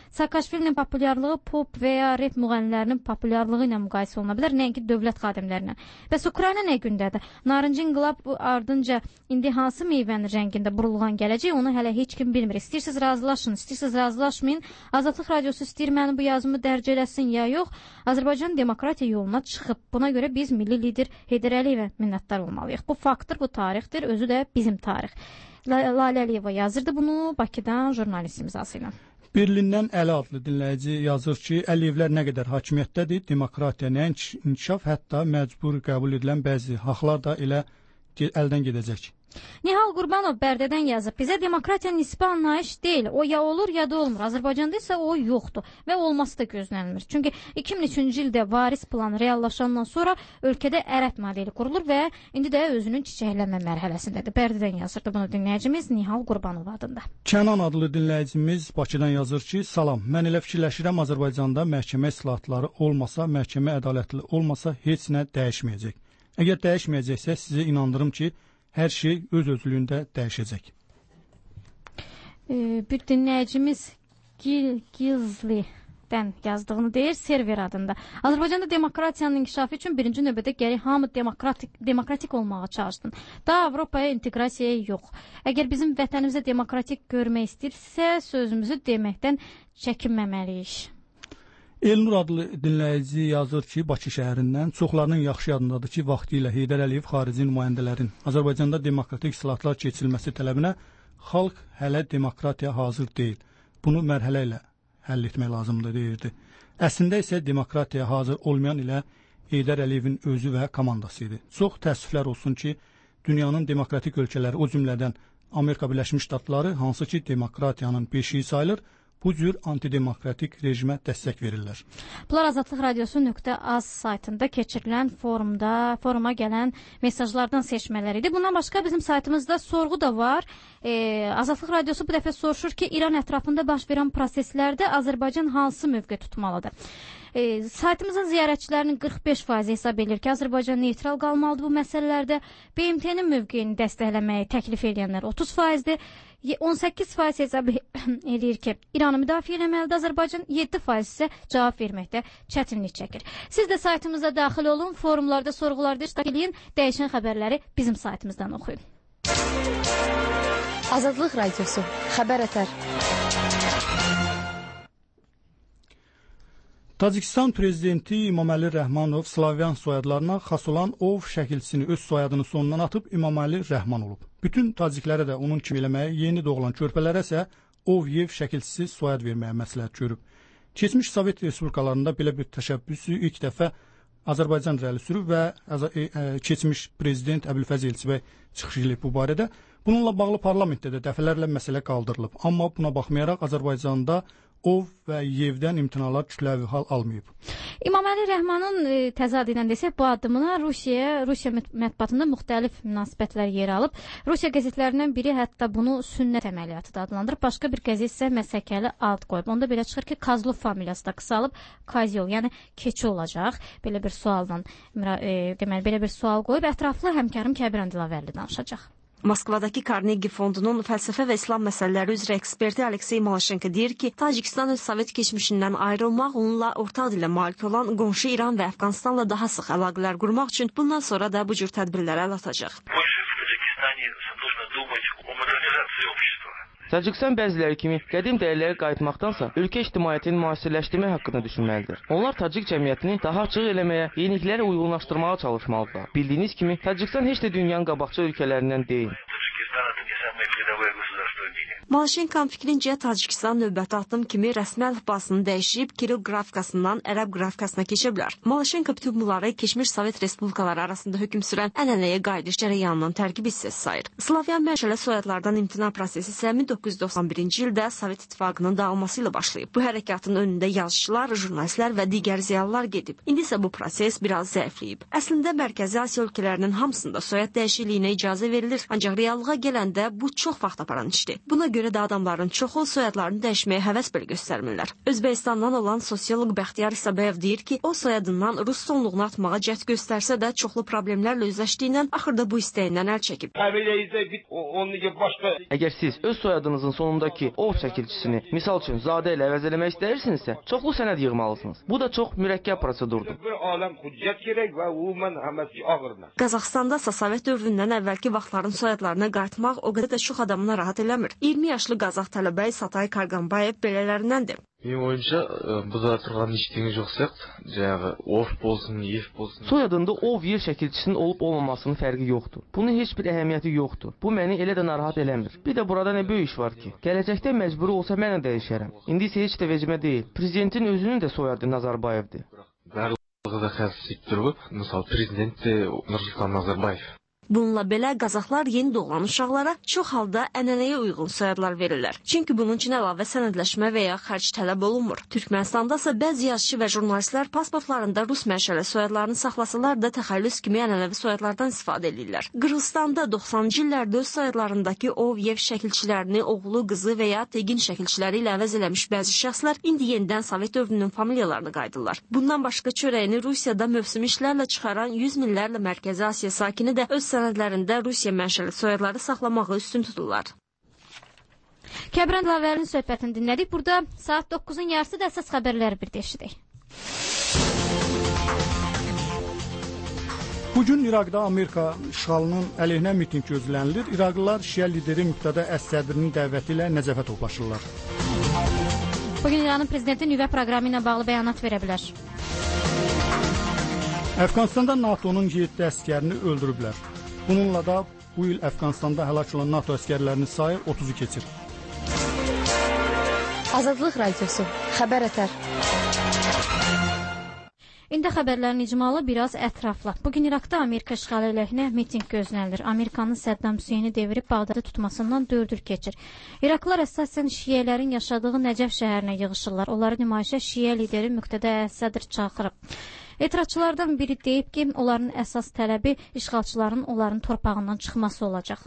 Saakashvilinin populyarlığı pop və ya rap müğənnilərinin populyarlığı ilə müqayisə oluna bilər, nəinki dövlət xadimlərinə. Bəs Ukrayna nə gündədir? Narıncı inqilab ardınca indi hansı meyvənin rəngində burulğan gələcək, onu hələ heç kim bilmir. İstəyirsiniz razılaşın, istəyirsiniz razılaşmayın. Azadlıq Radiosu istəyir məni bu yazımı dərc eləsin ya yox. Azərbaycan demokratiya yoluna çıxıb. Buna görə biz milli lider Heydər Əliyevə minnətdar olmalıyıq. Bu faktdır, bu tarixdir, özü də bizim tarix. Lalə Əliyeva yazırdı bunu Bakıdan jurnalist imzası ilə. Berlindən Əli adlı dinləyici yazır ki, Əliyevlər nə qədər hakimiyyətdədir, demokratiya nə inkişaf, hətta məcbur qəbul edilən bəzi haqlar da elə əldən gedəcək. Nihal Qurbanov Bərdədən yazıb, bizə demokratiya nisbi anlayış deyil, o ya olur ya da olmur. Azərbaycanda isə o yoxdur və olması da gözlənilmir. Çünki 2003-cü ildə varis planı reallaşandan sonra ölkədə ərəb modeli qurulur və indi də özünün çiçəklənmə mərhələsindədir. Bərdədən yazırdı bunu dinləyicimiz Nihal Qurbanov adında. Kənan adlı dinləyicimiz Bakıdan yazır ki, salam, mən elə fikirləşirəm Azərbaycanda məhkəmə islahatları olmasa, məhkəmə ədalətli olmasa heç nə dəyişməyəcək. Əgər dəyişməyəcəksə, sizə inandırım ki, hər şey öz-özlüyündə dəyişəcək. Bir dinləyicimiz Gizli'dən yazdığını deyir, server adında. Azərbaycanda demokratiyanın inkişafı üçün birinci növbədə gərək hamı demokratik olmağa çalışsın. Daha Avropaya inteqrasiyaya yox. Əgər bizim vətənimizə demokratik görmək istəyirsə, sözümüzü deməkdən çəkinməməliyik. Elnur adlı dinləyici yazır ki, Bakı şəhərindən çoxlarının yaxşı yadındadır ki, vaxtilə Heydər Əliyev xarici nümayəndələrin Azərbaycanda demokratik islahatlar keçirilməsi tələbinə xalq hələ demokratiya hazır deyil. Bunu mərhələ ilə həll etmək lazımdır, deyirdi. Əslində isə demokratiya hazır olmayan ilə Heydər Əliyevin özü və komandası idi. Çox təəssüflər olsun ki, dünyanın demokratik ölkələri, o cümlədən Amerika Birləşmiş Ştatları, hansı ki demokratiyanın beşiği sayılır, bu cür antidemokratik rejimə dəstək verirlər. Bunlar Azadlıq Radiosu.az saytında keçirilən foruma gələn mesajlardan seçmələr idi. Bundan başqa bizim saytımızda sorğu da var. Azadlıq Radiosu bu dəfə soruşur ki, İran ətrafında baş verən proseslərdə Azərbaycan hansı mövqe tutmalıdır? Saytımızın ziyarətçilərinin 45% hesab edir ki, Azərbaycan neytral qalmalıdır bu məsələlərdə. BMT-nin mövqeyini dəstəkləməyi təklif edənlər 30%dir. 18% hesab edir ki, İranı müdafiə eləməlidir Azərbaycan, 7% isə cavab verməkdə çətinlik çəkir. Siz də saytımıza daxil olun, forumlarda, sorğularda iştirak edin, dəyişən xəbərləri bizim saytımızdan oxuyun. Azadlıq Radiosu, xəbər ətər. Tacikistan prezidenti İmaməli Rəhmanov Slavyan soyadlarına xas olan ov şəkilçisini öz soyadının sonundan atıb İmaməli Rəhman olub. Bütün taciklərə də onun kimi eləməyə, yeni doğulan körpələrə isə Ovyev şəkilçisi soyad verməyə məsləhət görüb. Keçmiş Sovet Respublikalarında belə bir təşəbbüsü ilk dəfə Azərbaycan irəli sürüb və keçmiş prezident Əbülfəz Elçibəy çıxış edib bu barədə. Bununla bağlı parlamentdə də dəfələrlə məsələ qaldırılıb. Amma buna baxmayaraq Azərbaycanda ov və yevdən imtinalar kütləvi hal almayıb. İmaməli Rəhmanın təzad ilə desək, bu addımına Rusiya mətbuatında müxtəlif münasibətlər yer alıb. Rusiya qəzetlərindən biri hətta bunu sünnət əməliyyatı da adlandırıb. Başqa bir qəzet isə məsəkəli ad qoyub. Onda belə çıxır ki, Kazlov familiyası da qısalıb Kazyol, yəni keçi olacaq. Belə bir sualla, deməli, belə bir sual qoyub. Ətraflı həmkarım Kəbirən Dilavərli danışacaq. Moskvadakı Carnegie Fondunun fəlsəfə və İslam məsələləri üzrə eksperti Aleksey Malaşenko deyir ki, Tacikistan öz Sovet keçmişindən ayrılmaq, onunla orta dilə malik olan qonşu İran və Əfqanistanla daha sıx əlaqələr qurmaq üçün bundan sonra da bu cür tədbirlərə əl atacaq. Tacikistan bəziləri kimi qədim dəyərlərə qayıtmaqdansa, ölkə ictimaiyyətini müasirləşdirmək haqqında düşünməlidir. Onlar Tacik cəmiyyətini daha açıq eləməyə, yeniliklərə uyğunlaşdırmağa çalışmalıdırlar. Bildiyiniz kimi, Tacikistan heç də dünyanın qabaqcıl ölkələrindən deyil. Malaşenko'nun fikrincə Tacikistan növbəti addım kimi rəsmi əlifbasını dəyişib Kiril qrafikasından ərəb qrafikasına keçə bilər. Malaşenko bütün bunları keçmiş Sovet Respublikaları arasında hökm sürən ənənəyə qayıdış cərəyanının tərkib hissəsi sayır. Slavyan mənşəli soyadlardan imtina prosesi isə 1991-ci ildə Sovet İttifaqının dağılması ilə başlayıb. Bu hərəkatın önündə yazıçılar, jurnalistlər və digər ziyalılar gedib. İndi isə bu proses biraz zəifləyib. Əslində Mərkəzi Asiya ölkələrinin hamısında soyad dəyişikliyinə icazə verilir, ancaq reallığa gələndə bu çox vaxt aparan işdir. Buna görə də adamların çoxu soyadlarını dəyişməyə həvəs belə göstərmirlər. Özbəkistandan olan sosioloq Bəxtiyar İsabayev deyir ki, o soyadından rus sonluğunu atmağa cəhd göstərsə də çoxlu problemlərlə üzləşdiyindən axırda bu istəyindən əl çəkib. Əgər siz öz soyadınızın sonundakı ov çəkilçisini misal üçün zadə ilə əvəz eləmək istəyirsinizsə, çoxlu sənəd yığmalısınız. Bu da çox mürəkkəb prosedurdur. Qazaxstanda Sovet dövründən əvvəlki vaxtların soyadlarına qayıtmaq o qədər də çox adamına rahat eləmir. 20 yaşlı Qazax tələbə Satay Karganbayev belələrindəndir. Benim oyunca burada тұрған ештеңе жоқ сияқты. Жаңағы ов болсын, ев болсын. Soyadında ov yer şəkilçisinin olub olmamasının fərqi yoxdur. Bunun heç bir əhəmiyyəti yoxdur. Bu məni elə də narahat eləmir. Bir də burada nə böyük iş var ki? Gələcəkdə məcburi olsa mən də dəyişərəm. İndi isə heç də vecimə deyil. Prezidentin özünün də soyadı Nazarbayevdir. Барлығы да қазір сөйтіп тұр ғой. Мысалы, президент те Нұрсұлтан Назарбаев. Bununla belə Qazaxlar yeni doğulan uşaqlara çox halda ənənəyə uyğun soyadlar verirlər. Çünki bunun üçün əlavə sənədləşmə və ya xərc tələb olunmur. Türkmənistanda isə bəzi yazıçı və jurnalistlər pasportlarında rus mənşəli soyadlarını saxlasalar da təxəllüs kimi ənənəvi soyadlardan istifadə edirlər. Qırğızstanda 90-cı illərdə öz soyadlarındakı ov, yev şəkilçilərini oğlu, qızı və ya tegin şəkilçiləri ilə əvəz eləmiş bəzi şəxslər indi yenidən Sovet dövrünün familiyalarını qayıdırlar. Bundan başqa çörəyini Rusiyada mövsüm işlərlə çıxaran 100 minlərlə Mərkəzi Asiya sakini də öz sənədlərində Rusiya mənşəli soyadları saxlamağı üstün tuturlar. Kəbran Dilavərinin söhbətini dinlədik. Burada saat 9-un yarısı da əsas xəbərləri birləşdirik. Bugün İraqda Amerika işğalının əleyhinə miting gözlənilir. İraqlılar Şiə lideri Müqtada Əs-Sədrinin dəvəti ilə Nəcəfə toplaşırlar. Bugün İranın prezidenti nüvə proqramı ilə bağlı bəyanat verə bilər. Əfqanistanda NATO-nun 7 əskərini öldürüblər. Bununla da bu il Əfqanistanda həlak olan NATO əskərlərinin sayı 30-u keçir. Azadlıq Radiosu, Xəbər Ətər. İndi xəbərlərin icmalı biraz ətrafla. Bugün İraqda Amerika işğalı əleyhinə miting gözlənilir. Amerikanın Səddam Hüseyni devirib Bağdadı tutmasından 4 il keçir. İraqlılar əsasən şiələrin yaşadığı Nəcəf şəhərinə yığışırlar. Onları nümayişə şiə lideri Müqtada Əs-Sədr çağırıb. Etirazçılardan biri deyib ki, onların əsas tələbi işğalçıların onların torpağından çıxması olacaq.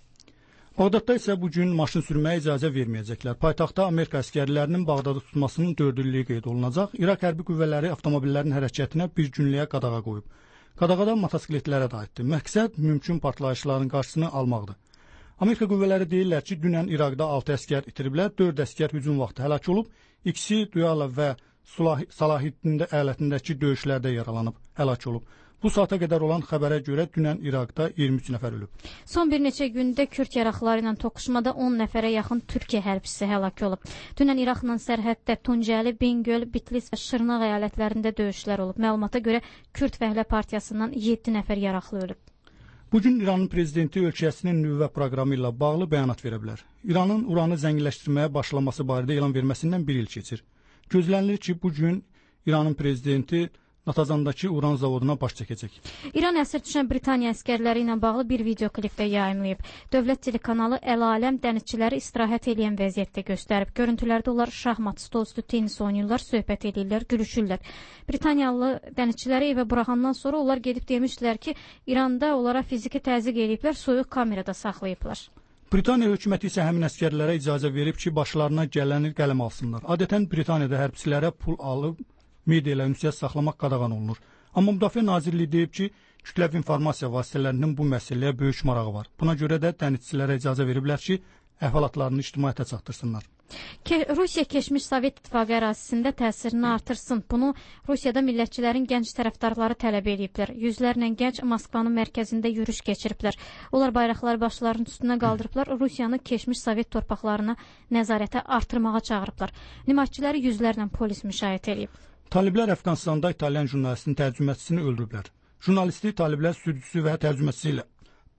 Bağdadda isə bugün maşın sürməyə icazə verməyəcəklər. Paytaxtda Amerika əskərlərinin Bağdadı tutmasının 4 illiyi qeyd olunacaq. İraq hərbi qüvvələri avtomobillərin hərəkətinə bir günlüyə qadağa qoyub. Qadağada motosikletlərə də aiddir. Məqsəd mümkün partlayışların qarşısını almaqdır. Amerika qüvvələri deyirlər ki, dünən İraqda 6 əskər itiriblər, 4 əskər hücum vaxtı həlak olub, ikisi Duyala və Salahiddin əyalətindəki döyüşlərdə yaralanıb, həlak olub. Bu saata qədər olan xəbərə görə dünən İraqda 23 nəfər ölüb. Son bir neçə gündə Kürd yaraqları ilə toqquşmada 10 nəfərə yaxın Türkiyə hərbçisi həlak olub. Dünən İraqla sərhəddə Tuncəli, Bingöl, Bitlis və Şırnaq əyalətlərində döyüşlər olub. Məlumata görə Kürd Fəhlə Partiyasından 7 nəfər yaraqlı ölüb. Bugün İranın prezidenti ölkəsinin nüvə proqramı ilə bağlı bəyanat verə bilər. İranın uranı zənginləşdirməyə başlaması barədə elan verməsindən 1 il keçir. Gözlənilir ki, bugün İranın prezidenti Natazandakı uran zavoduna baş çəkəcək. İran əsir düşən Britaniya əskərləri ilə bağlı bir videoklipdə yayımlayıb. Dövlət telekanalı Əl-Aləm dənizçiləri istirahət edən vəziyyətdə göstərib. Görüntülərdə onlar şahmat, stolüstü tenis oynayırlar, söhbət edirlər, gülüşürlər. Britaniyalı dənizçiləri evə buraxandan sonra onlar gedib demişdilər ki, İranda onlara fiziki təzyiq ediblər, soyuq kamerada saxlayıblar. Britaniya hökuməti isə həmin əskərlərə icazə verib ki, başlarına gələni qələm alsınlar. Adətən Britaniyada hərbçilərə pul alıb media ilə ünsiyyət saxlamaq qadağan olunur. Amma Müdafiə Nazirliyi deyib ki, kütləvi informasiya vasitələrinin bu məsələyə böyük marağı var. Buna görə də dənizçilərə icazə veriblər ki, əhvalatlarını ictimaiyyətə çatdırsınlar. Rusiya keçmiş Sovet İttifaqı ərazisində təsirini artırsın. Bunu Rusiyada millətçilərin gənc tərəfdarları tələb ediblər. Yüzlərlə gənc Moskvanın mərkəzində yürüş keçiriblər. Onlar bayraqları başlarının üstünə qaldırıblar. Rusiyanı keçmiş Sovet torpaqlarına nəzarətə artırmağa çağırıblar. Nümayişçiləri yüzlərlə polis müşayiət edib. Taliblər Əfqanistanda İtalyan jurnalistin tərcüməçisini öldürüblər. Jurnalisti taliblər sürücüsü və tərcüməçisi ilə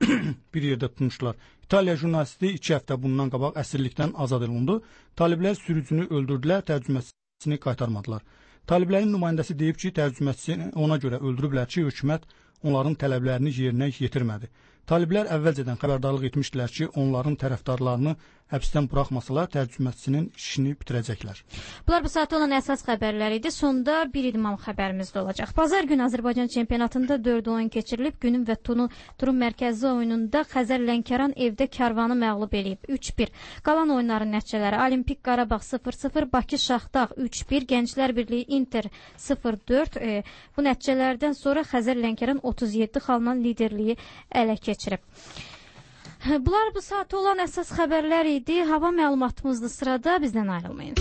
bir yerdə tutmuşlar. İtaliya jurnalisti 2 həftə bundan qabaq əsirlikdən azad olundu. Taliblər sürücünü öldürdülər, tərcüməçisini qaytarmadılar. Taliblərin nümayəndəsi deyib ki, tərcüməçisini ona görə öldürüblər ki, hökumət onların tələblərini yerinə yetirmədi. Taliblər əvvəlcədən xəbərdarlıq etmişdilər ki, onların tərəfdarlarını Həbsdən buraxmasalar tərcüməçisinin işini bitirəcəklər. Bunlar bu saatda olan əsas xəbərlər idi. Sonda bir idman xəbərimiz də olacaq. Bazar günü Azərbaycan çempionatında 4 oyun keçirilib. Günün və turun mərkəzi oyununda Xəzər Lənkəran evdə Karvanı məğlub eləyib 3-1. Qalan oyunların nəticələri: Olimpik Qarabağ 0-0, Bakı Şaxdağ 3-1, Gənclər Birliyi Inter 0-4. Bu nəticələrdən sonra Xəzər Lənkəran 37 xalla liderliyi ələ keçirib. Bunlar bu saatda olan əsas xəbərlər idi. Hava məlumatımızdır sırada, bizdən ayrılmayın.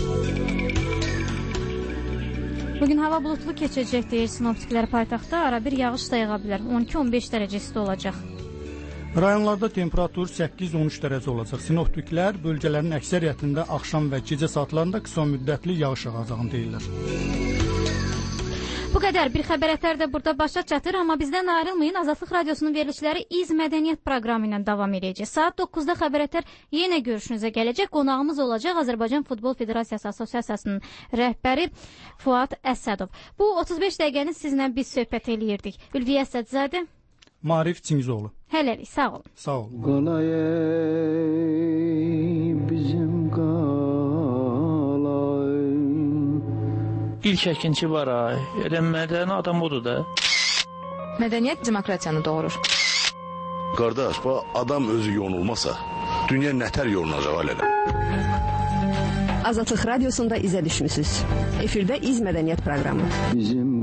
Bugün hava bulutlu keçəcək deyir sinoptiklər paytaxtda. Ara bir yağış da yığa bilər. 12-15 dərəcə isti olacaq. Rayonlarda temperatur 8-13 dərəcə olacaq. Sinoptiklər bölgələrin əksəriyyətində axşam və gecə saatlarında qısa müddətli yağış yağacağını deyirlər. Bu qədər bir xəbər ətər də burada başa çatır, amma bizdən ayrılmayın. Azadlıq Radiosunun verilişləri İz Mədəniyyət proqramı ilə davam edəcək. Saat 9-da xəbər ətər yenə görüşünüzə gələcək. Qonağımız olacaq Azərbaycan Futbol Federasiyası Assosiasiyasının rəhbəri Fuad Əsədov. Bu 35 dəqiqəni sizinlə biz söhbət eləyirdik. Ülviyə Əsədzadə, Marif Çingizoğlu. Hələlik, sağ olun. Sağ olun. Bizim İlk əkinçi var ay. Elə mədəni adam odur da. Mədəniyyət demokratiyanı doğurur. Qardaş, bu adam özü yonulmasa, dünya nətər yonulacaq alədə? Azadlıq Radiosunda izə düşmüsünüz. Efirdə İz Mədəniyyət proqramı. Bizim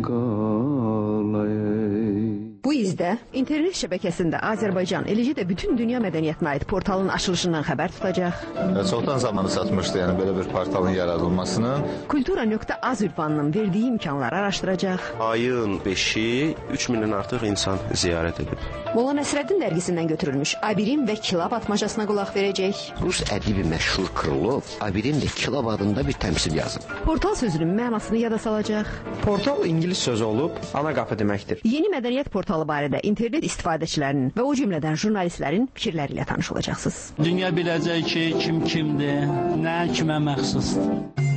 Bu izdə internet şəbəkəsində Azərbaycan, eləcə də bütün dünya mədəniyyətinə aid portalın açılışından xəbər tutacaq. Çoxdan zamanı çatmışdı, yəni belə bir portalın yaradılmasının. Kultura.az ünvanının verdiyi imkanları araşdıracaq. Ayın 5-i 3000-dən artıq insan ziyarət edib. Molla Nəsrəddin dərgisindən götürülmüş Abirin və Kilab atmacasına qulaq verəcək. Rus ədibi məşhur Krılov Abirin və Kilab adında bir təmsil yazıb. Portal sözünün mənasını yada salacaq. Portal ingilis sözü olub, ana qapı deməkdir. Yeni mədəniyyət portalı barədə internet istifadəçilərinin və o cümlədən jurnalistlərin fikirləri ilə tanış olacaqsınız. Dünya biləcək ki, kim kimdir, nə kimə məxsusdur.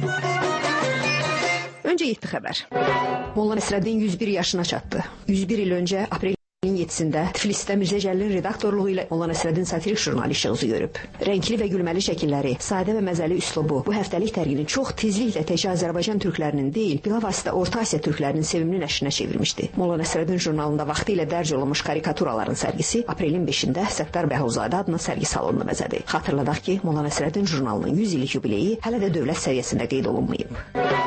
Öncə 7 xəbər. Molla Nəsrəddin 101 yaşına çatdı. 101 il öncə aprel 7-sində Tiflisdə Mirzə Cəlilin redaktorluğu ilə Molla Nəsrəddin satirik jurnalı işə üzü görüb. Rəngli və gülməli şəkilləri, sadə və məzəli üslubu bu həftəlik dərginin çox tezliklə təkcə Azərbaycan türklərinin deyil, bilavasitə Orta Asiya türklərinin sevimli nəşrinə çevrilmişdi. Molla Nəsrəddin jurnalında vaxtilə dərc olunmuş karikaturaların sərgisi aprelin 5-də Səttar Bəhuzadə adına sərgi salonunu bəzədi. Xatırladaq ki, Molla Nəsrəddin jurnalının 100 illik yubileyi hələ də dövlət səviyyəsində qeyd olunmayıb.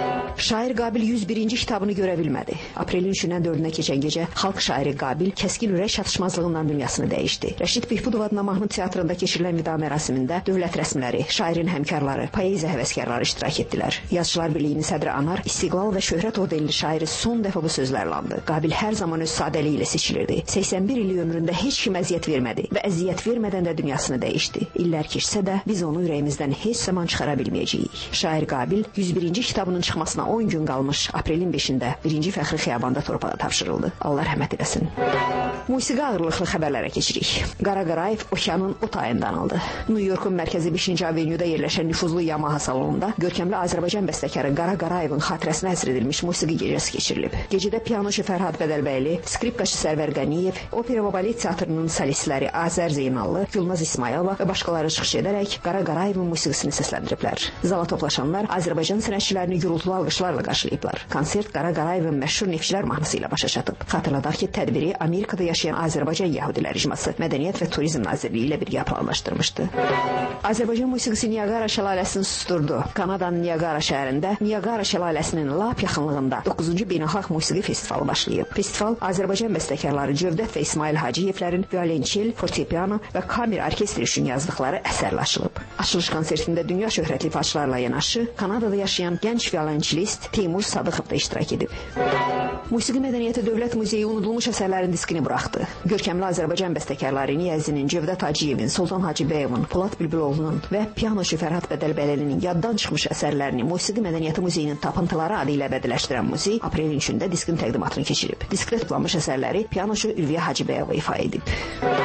Şair Qabil 101-ci kitabını görə bilmədi. Aprelin 3-dən 4-nə keçən gecə xalq şairi Qabil kəskin ürək çatışmazlığından dünyasını dəyişdi. Rəşid Behbudov adına mahnı teatrında keçirilən vida mərasimində dövlət rəsmiləri, şairin həmkarları, poeziya həvəskarları iştirak etdilər. Yazıçılar Birliyinin sədri Anar İstiqlal və Şöhrət ordenli şairi son dəfə bu sözlərlə andı. Qabil hər zaman öz sadəliyi ilə seçilirdi. 81 illik ömründə heç kim əziyyət vermədi və əziyyət vermədən də dünyasını dəyişdi. İllər keçsə də biz onu ürəyimizdən heç zaman çıxara bilməyəcəyik. Şair Qabil 101-ci kitabının çıxmasına 10 gün qalmış aprelin 5-də 1-ci fəxri xiyabanda torpağa tapşırıldı. Allah rəhmət eləsin. Musiqi ağırlıqlı xəbərlərə keçirik. Qara Qarayev okeanın o tayından aldı. New Yorkun mərkəzi 5-ci avenyuda yerləşən nüfuzlu Yamaha salonunda görkəmli Azərbaycan bəstəkarı Qara Qarayevin xatirəsinə həsr edilmiş musiqi gecəsi keçirilib. Gecədə pianoçu Fərhad Bədəlbəyli, skripkaçı Sərvər Qəniyev, opera və balet teatrının solistləri Azər Zeynallı, Gülnaz İsmayılova və başqaları çıxış edərək Qara Qarayevin musiqisini səsləndiriblər. Zala toplaşanlar Azərbaycan sənətçilərini gürültülü alqışlarla qarşılayıblar. Konsert Qara Qarayevin məşhur Neftçilər mahnısı ilə başa çatıb. Xatırladaq ki, tədbiri Amerikada yaşayan Azərbaycan Yəhudilər icması Mədəniyyət və Turizm Nazirliyi ilə birgə planlaşdırmışdı. Azərbaycan musiqisi Niagara şəlaləsini susturdu. Kanadanın Niagara şəhərində Niagara şəlaləsinin lap yaxınlığında 9-cu beynəlxalq musiqi festivalı başlayıb. Festival Azərbaycan bəstəkarları Cövdət və İsmail Hacıyevlərin violonçel, fortepiano və kamer orkestri üçün yazdıqları əsərlə açılıb. Açılış konsertində dünya şöhrətli ifaçılarla yanaşı Kanadada yaşayan gənc violonçelist Teymur Sadıqov da iştirak edib. Musiqi Mədəniyyəti Dövlət Muzeyi unudulmuş əsərlərin diskini buraxdı. Görkəmli Azərbaycan bəstəkarları Niyəzinin, Cövdət Hacıyevin, Sultan Hacıbəyevin, Polad Bülbüloğlu'nun və pianoçu Fərhad Bədəlbəylinin yaddan çıxmış əsərlərini Musiqi Mədəniyyəti Muzeyinin tapıntıları adı ilə əbədiləşdirən muzey aprelin 3-də diskin təqdimatını keçirib. Diskdə toplanmış əsərləri pianoçu Ülviyə Hacıbəyeva ifa edib.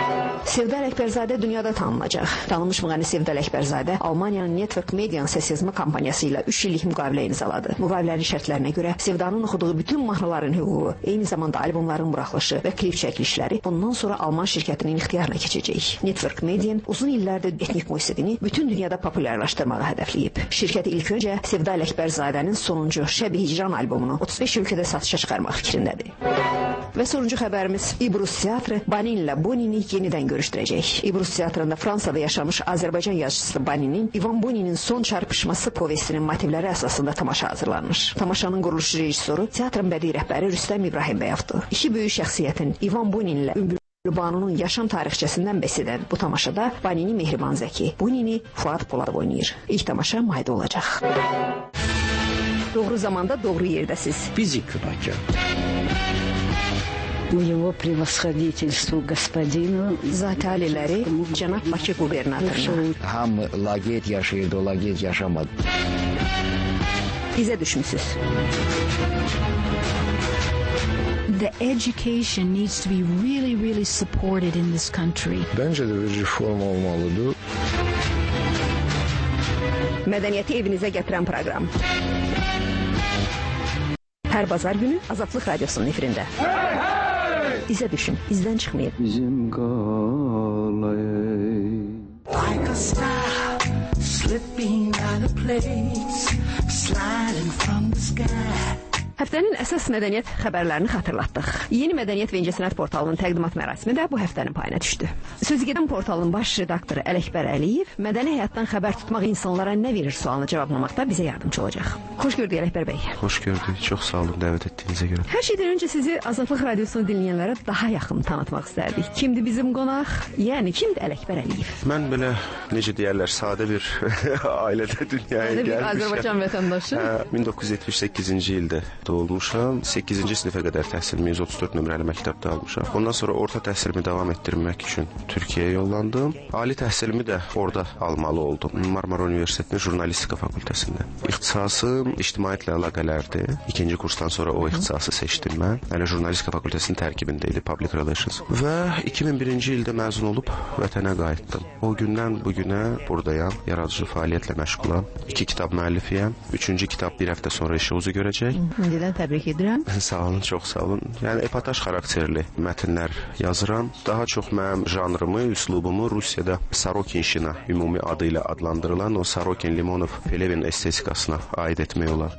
Sevda Ələkbərzadə dünyada tanınacaq. Tanınmış müğənni Sevda Ələkbərzadə Almaniyanın Network Media'nın səssizmə kampaniyası ilə 3 illik müqavilə imzaladı. Müqavilənin şərtlərinə görə Sevdanın oxuduğu bütün mahnıların hüququ, eyni zamanda albomların buraxılışı və klip çəkilişləri bundan sonra Alman şirkətinin ixtiyarına keçəcək. Network Media uzun illərdir etnik musiqini bütün dünyada populyarlaşdırmağı hədəfləyib. Şirkət ilk öncə Sevda Ələkbərzadənin sonuncu Şəbi Hicran albomunu 35 ölkədə satışa çıxarmaq fikrindədir. Və sonuncu xəbərimiz İbrus Teatrı Banin ilə Bonini yenidən görüşdürəcək. İbrus Teatrında Fransada yaşamış Azərbaycan yazıçısı Baninin İvan Boninin Son çarpışması povestinin motivləri əsasında tamaşa hazırlanmış. Tamaşanın quruluş rejissoru, teatrın bədii rəhbəri Rüstəm İbrahimbəyovdur. İki böyük şəxsiyyətin İvan Bonin ilə Banunun yaşam tarixçəsindən bəhs edən bu tamaşada Banini Mehriban Zəki, Bonini Fuad Poladov oynayır. İlk tamaşa mayda olacaq. Doğru zamanda doğru yerdəsiz. Fizika bakı. Его превосходительству господину Zati aliləri cənab Bakı qubernatoruna. Hamı laqeyd yaşayırdı, o laqeyd yaşamadı. İzə düşmüsüz. The education needs to be really supported in this country. Bence de bir reform olmalıdır. Mədəniyyəti evinizə gətirən proqram. Hər bazar günü Azadlıq Radiosunun efirində. İzə düşün, izdən çıxmayın. Bizim qalayı like a star slipping out of place sliding from the sky. Həftənin əsas mədəniyyət xəbərlərini xatırlatdıq. Yeni Mədəniyyət və İncəsənət portalının təqdimat mərasimi də bu həftənin payına düşdü. Sözügedən portalın baş redaktoru Ələkbər Əliyev mədəni həyatdan xəbər tutmaq insanlara nə verir sualını cavablamaqda bizə yardımcı olacaq. Xoş gördük Ələkbər bəy. Xoş gördük. Çox sağ olun dəvət etdiyinizə görə. Hər şeydən öncə sizi Azadlıq Radiosunu dinləyənlərə daha yaxın tanıtmaq istərdik. Kimdir bizim qonaq? Yəni kimdir Ələkbər Əliyev? Mən belə necə deyirlər, sadə bir ailədə dünyaya gəlmişəm. Azərbaycan vətəndaşı. 1978-ci ildə doğulmuşam. 8-ci sinifə qədər təhsilimi 134 nömrəli məktəbdə almışam. Ondan sonra orta təhsilimi davam etdirmək üçün Türkiyəyə yollandım. Ali təhsilimi də orada almalı oldum. Marmara Universitetinin jurnalistika fakültəsində. İxtisasım ictimaiyyətlə əlaqələrdir. İkinci kursdan sonra o ixtisası seçdim mən. Hələ jurnalistika fakültəsinin tərkibində idi, Public Relations. Və 2001-ci ildə məzun olub vətənə qayıtdım. O gündən bu günə buradayam. Yaradıcı fəaliyyətlə məşğulam. 2 kitab müəllifiyəm. 3-cü kitab bir həftə sonra işə uzu görəcək. Nədən təbrik edirəm. Sağ olun, çox sağ olun. Yəni epotaj xarakterli mətnlər yazıram. Daha çox mənim janrımı, üslubumu Rusiyada Sorokinşina ümumi adı ilə adlandırılan o Sorokin Limonov Pelevin estetikasına aid etmək olar.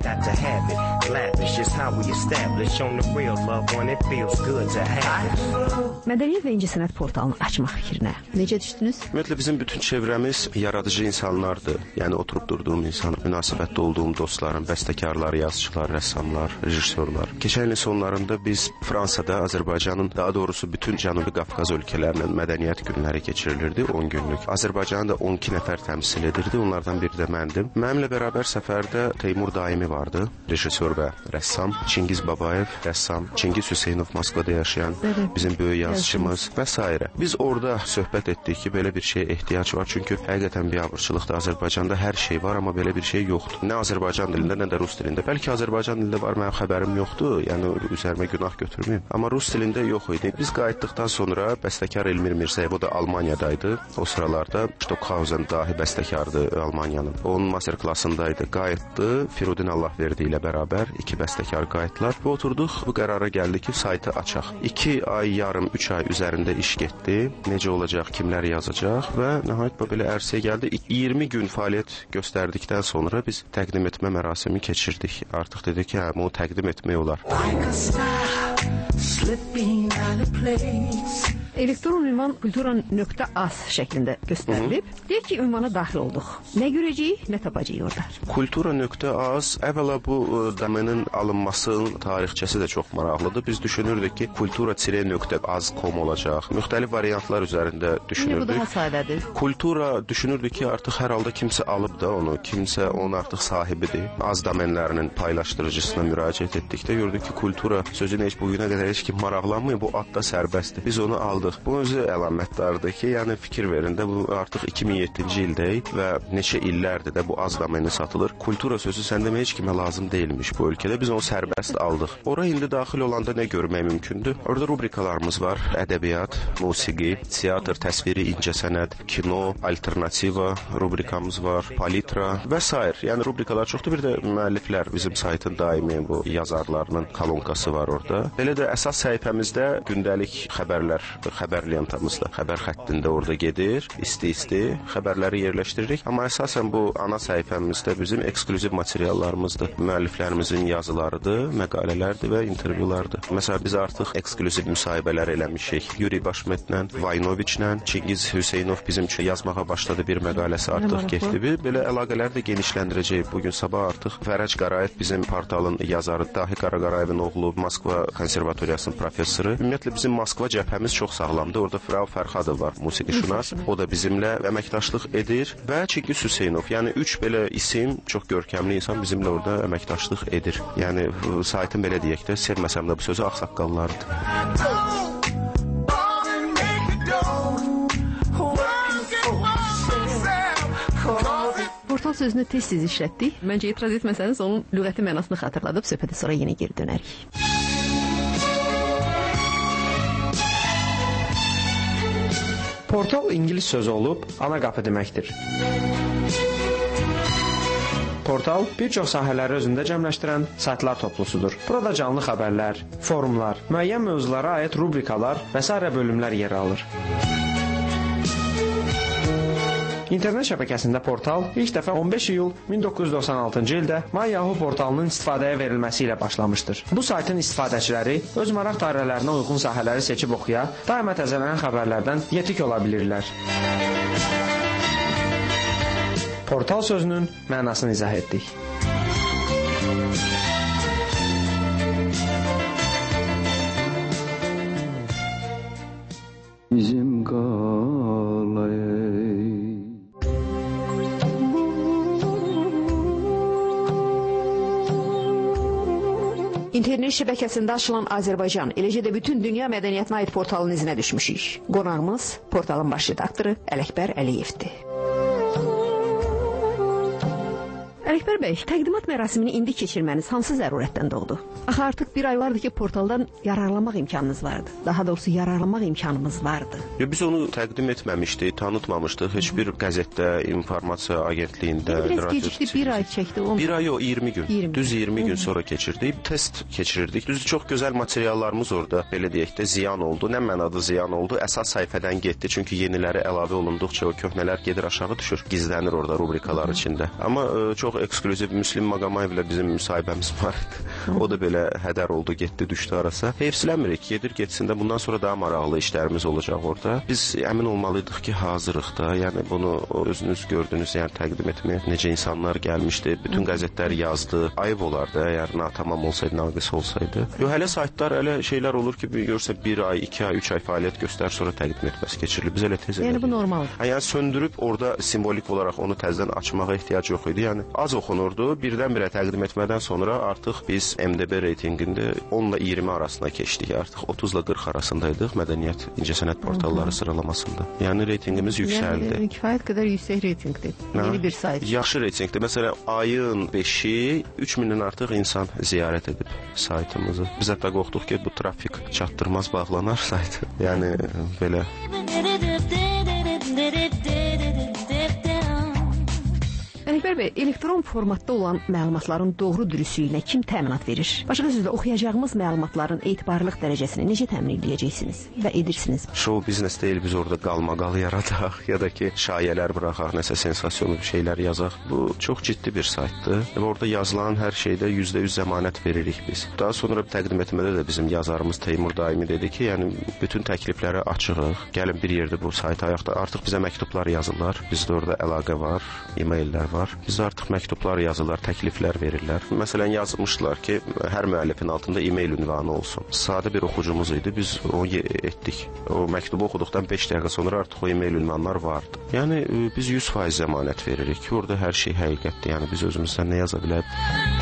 Mədəniyyət və İncəsənət portalını açmaq fikrinə necə düşdünüz? Ümumiyyətlə bizim bütün çevrəmiz yaradıcı insanlardır. Yəni oturub durduğum insan, münasibətdə olduğum dostlarım, bəstəkarlar, yazıçılar, rəssamlar, rejissorlar. Keçən ilin sonlarında biz Fransada Azərbaycanın, daha doğrusu bütün Cənubi Qafqaz ölkələrinin mədəniyyət günləri keçirilirdi 10 günlük. Azərbaycanı da 12 nəfər təmsil edirdi, onlardan biri də məndim. Mənimlə bərabər səfərdə Teymur Daimi vardı, rejissor və rəssam. Çingiz Babayev, rəssam. Çingiz Hüseynov Moskvada yaşayan bizim böyük yazıçımız və s. Biz orada söhbət etdik ki, belə bir şeyə ehtiyac var. Çünki həqiqətən biabırçılıqda Azərbaycanda hər şey var, amma belə bir şey yoxdur. Nə Azərbaycan dilində, nə də rus dilində. Bəlkə Azərbaycan dilində var, mənim xəbərim yoxdur. Yəni üzərimə günah götürməyim. Amma rus dilində yox idi. Biz qayıtdıqdan sonra bəstəkar Elmir Mirzəyev, o da Almaniyadaydı. O sıralarda Stockhausen dahi bəstəkardı Almaniyanın. Onun master klassındaydı. Qayıtdı. Firudin Allahverdi ilə bərabər 2 bəstəkar qayıtdılar. Və oturduq, bu qərara gəldi ki, saytı açaq. 2 ay, yarım, 3 ay üzərində iş getdi. Necə olacaq, kimlər yazacaq və nəhayət belə ərsəyə gəldi. 20 gün fəaliyyət göstərdikdən sonra biz təqdim etmə mərasimi keçirdik. Artıq dedik ki, onu təqdim etmək olar. Elektron ünvan kultura.az şəklində göstərilib. Deyək ki, ünvana daxil olduq. Nə görəcəyik, nə tapacağıq orada? Kultura.az əvvəla bu domenin alınmasının tarixçəsi də çox maraqlıdır. Biz düşünürdük ki, kultura-az.com olacaq. Müxtəlif variantlar üzərində düşünürdük. Bu daha sadədir. Kultura düşünürdük ki, artıq hər halda kimsə alıb da onu, kimsə onun artıq sahibidir. Az domenlərinin paylaşdırıcısına müraciət etdikdə gördük ki, kultura sözünə heç bugünə qədər heç kim maraqlanmıyor. Bu adda sərbəstdir. Biz onu aldıq. azadlıq. Bu özü əlamətdardır ki, yəni fikir verin də bu artıq 2007-ci ildəyik və neçə illərdir də bu az qaməni satılır. Kultura sözü sən demə heç kimə lazım deyilmiş bu ölkədə. Biz onu sərbəst aldıq. Ora indi daxil olanda nə görmək mümkündür? Orada rubrikalarımız var. Ədəbiyyat, musiqi, teatr, təsviri, incəsənət, kino, alternativa rubrikamız var, palitra və s. Yəni rubrikalar çoxdur. Bir də müəlliflər bizim saytın daimi bu yazarlarının kolonkası var orada. Belə də əsas səhifəmizdə gündəlik xəbərlər, xəbər lentamızda, xəbər xəttində orada gedir. İsti-isti xəbərləri yerləşdiririk. Amma əsasən bu ana səhifəmizdə bizim eksklüziv materiallarımızdır. Müəlliflərimizin yazılarıdır, məqalələrdir və intervyulardır. Məsələn, biz artıq eksklüziv müsahibələr eləmişik. Yuri Başmetlə, Vaynoviçlə, Çingiz Hüseynov bizim üçün yazmağa başladı, bir məqaləsi artıq getdi. Belə əlaqələri də genişləndirəcəyik. Bugün sabah artıq Fərəc Qarayev bizim portalın yazarı, Dahi Qarayev oğlu, Moskva konservatoriyasının professoru. Ümumiyyətlə bizim Moskva cəbhəmiz çox sağlamdır. Orada Frau Fərxadov var, musiqişünas. O da bizimlə əməkdaşlıq edir və Çingiz Hüseynov. Yəni 3 belə isim, çox görkəmli insan bizimlə orada əməkdaşlıq edir. Yəni saytın belə deyək də, sevməsəm də bu sözü ağsaqqallardır. Portal sözünü tez-tez işlətdik. Məncə etiraz etməsəniz onun lüğəti mənasını xatırladıb söhbətə sonra yenə geri dönərik. Portal ingilis sözü olub, ana qapı deməkdir. Portal bir çox sahələri özündə cəmləşdirən saytlar toplusudur. Burada canlı xəbərlər, forumlar, müəyyən mövzulara aid rubrikalar və s. bölümlər yer alır. İnternet şəbəkəsində portal ilk dəfə 15 iyul 1996-cı ildə MyYahoo portalının istifadəyə verilməsi ilə başlamışdır. Bu saytın istifadəçiləri öz maraq dairələrinə uyğun sahələri seçib oxuya, daima təzələnən xəbərlərdən yetik ola bilirlər. Portal sözünün mənasını izah etdik. Bizim qalay İnternet şəbəkəsində açılan Azərbaycan, eləcə də bütün dünya mədəniyyətinə aid portalın izinə düşmüşük. Qonağımız portalın baş redaktoru Ələkbər Əliyevdir. Ələkbər bəy, təqdimat mərasimini indi keçirməniz hansı zərurətdən doğdu? Axı artıq bir ay vardı ki, portaldan yararlanmaq imkanınız vardı. Daha doğrusu yararlanmaq imkanımız vardı. Biz onu təqdim etməmişdik, tanıtmamışdıq. Heç bir qəzetdə, informasiya agentliyində, biraz gecikdi, bir ay çəkdi. Bir ay o, 20 gün. Düz 20 gün sonra keçirdik. Test keçirirdik. Düz çox gözəl materiallarımız orada, belə deyək də, ziyan oldu. Nə mənada ziyan oldu? Əsas səhifədən getdi. Çünki yeniləri əlavə olunduqca o köhnələr gedir aşağı düşür. Gizlənir orada rubrikalar içində. Amma çox eksklüziv Müslim Maqamayevlə bizim müsahibəmiz var idi. O da belə hədər oldu, getdi, düşdü arasa. Heyfsilənmirik, gedir getsin də bundan sonra daha maraqlı işlərimiz olacaq orada. Biz əmin olmalıydıq ki, hazırıq da. Yəni bunu özünüz gördünüz, yəni təqdim etməyə necə insanlar gəlmişdi. Bütün qəzetlər yazdı. Ayıb olardı əgər natamam olsaydı, naqis olsaydı. Hələ saytlar, hələ şeylər olur ki, görsə 1 ay, 2 ay, 3 ay fəaliyyət göstər, sonra təqdim etməsi keçirilir. Biz elə tez yəni bu normaldır. Yəni söndürüb orada simvolik olaraq onu təzədən açmağa ehtiyac yox idi. Yəni az oxunurdu. Birdən-birə təqdim etmədən sonra artıq biz MDB reytinqində 10 ilə 20 arasına keçdik. Artıq 30 ilə 40 arasındaydıq mədəniyyət, incəsənət portalları sıralamasında. Yəni reytinqimiz yüksəldi. Yəni kifayət qədər yüksək reytinqdir. Yeni bir sayt. Yaxşı reytinqdir. Məsələn, ayın 5-i 3000-dən artıq insan ziyarət edib saytımızı. Biz hətta qorxduq ki, bu trafik çatdırmaz, bağlanar saytı. Yəni belə. Ələkbər bəy, elektron formatda olan məlumatların doğru dürüstlüyünə kim təminat verir? Başqa sözlə, oxuyacağımız məlumatların etibarlılıq dərəcəsini necə təmin edəcəksiniz və edirsiniz? Show biznes deyil, biz orada qalmaqal yaradaq ya da ki, şayələr buraxaq, nəsə sensasyonlu şeylər yazaq. Bu çox ciddi bir saytdır. Orada yazılan hər şeydə %100 zəmanət veririk biz. Daha sonra təqdim etmədə də bizim yazarımız Teymur Daimi dedi ki, yəni bütün təkliflərə açığıq. Gəlin bir yerdə bu saytı ayaqda. Artıq bizə məktublar yazırlar. Bizdə orada əlaqə var, e-maillər var. Bizdə artıq məktublar yazırlar, təkliflər verirlər. Məsələn, yazmışlar ki, hər müəllifin altında e-mail ünvanı olsun. Sadə bir oxucumuz idi, biz onu etdik. O məktubu oxuduqdan 5 dəqiqə sonra artıq o e-mail ünvanlar vardı. Yəni, biz 100% zəmanət veririk ki, orada hər şey həqiqətdir. Yəni, biz özümüzdən nə yaza bilərik?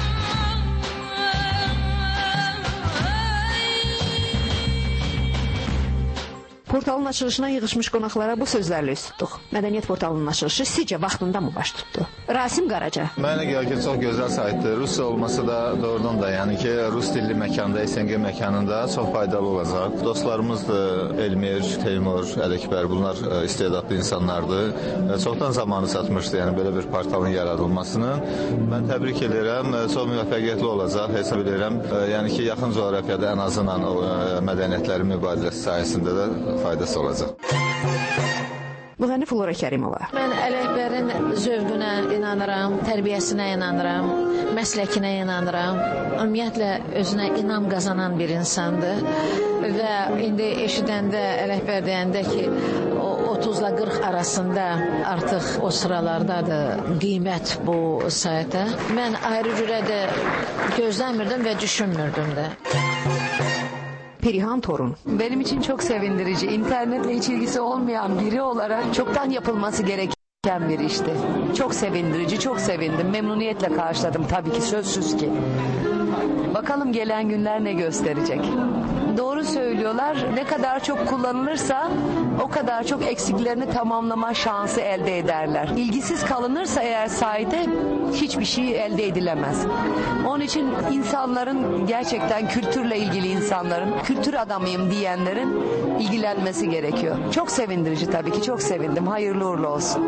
Portalın açılışına yığışmış qonaqlara bu sözlərlə üst tutduq. Mədəniyyət portalının açılışı sizcə vaxtında mı baş tutdu? Rasim Qaraca. Mənə gəlir ki, çox gözəl saytdır. Rusca olması da doğrudan da, yəni ki, Rus dilli məkanda, SNG məkanında çox faydalı olacaq. Dostlarımızdır, Elmir, Teymur, Ələkbər, bunlar istedadlı insanlardır. Çoxdan zamanı çatmışdı, yəni belə bir portalın yaradılmasının. Mən təbrik edirəm, çox müvəffəqiyyətli olacaq, hesab edirəm. Yəni ki, yaxın coğrafiyada ən azından mədəniyyətlərin mübadiləsi sayəsində də faydası olacaq. Müğənni Flora Kərimova. Mən Ələkbərin zövqünə inanıram, tərbiyəsinə inanıram, məsləkinə inanıram. Ümumiyyətlə özünə inam qazanan bir insandır və indi eşidəndə Ələkbər deyəndə ki, o 30-la 40 arasında artıq o sıralardadır qiymət bu sayta. Mən ayrı cürə də gözləmirdim və düşünmürdüm də. Perihan Torun. Benim için çok sevindirici. İnternetle hiç ilgisi olmayan biri olarak çoktan yapılması gereken bir işti. Çok sevindirici, çok sevindim. Memnuniyetle karşıladım tabii ki, sözsüz ki. Bakalım gelen günler ne gösterecek. Doğru söylüyorlar. Ne kadar çok kullanılırsa o kadar çok eksiklerini tamamlama şansı elde ederler. İlgisiz kalınırsa eğer sahide hiçbir şey elde edilemez. Onun için insanların, gerçekten kültürle ilgili insanların, kültür adamıyım diyenlerin ilgilenmesi gerekiyor. Çok sevindirici tabii ki, çok sevindim. Hayırlı uğurlu olsun.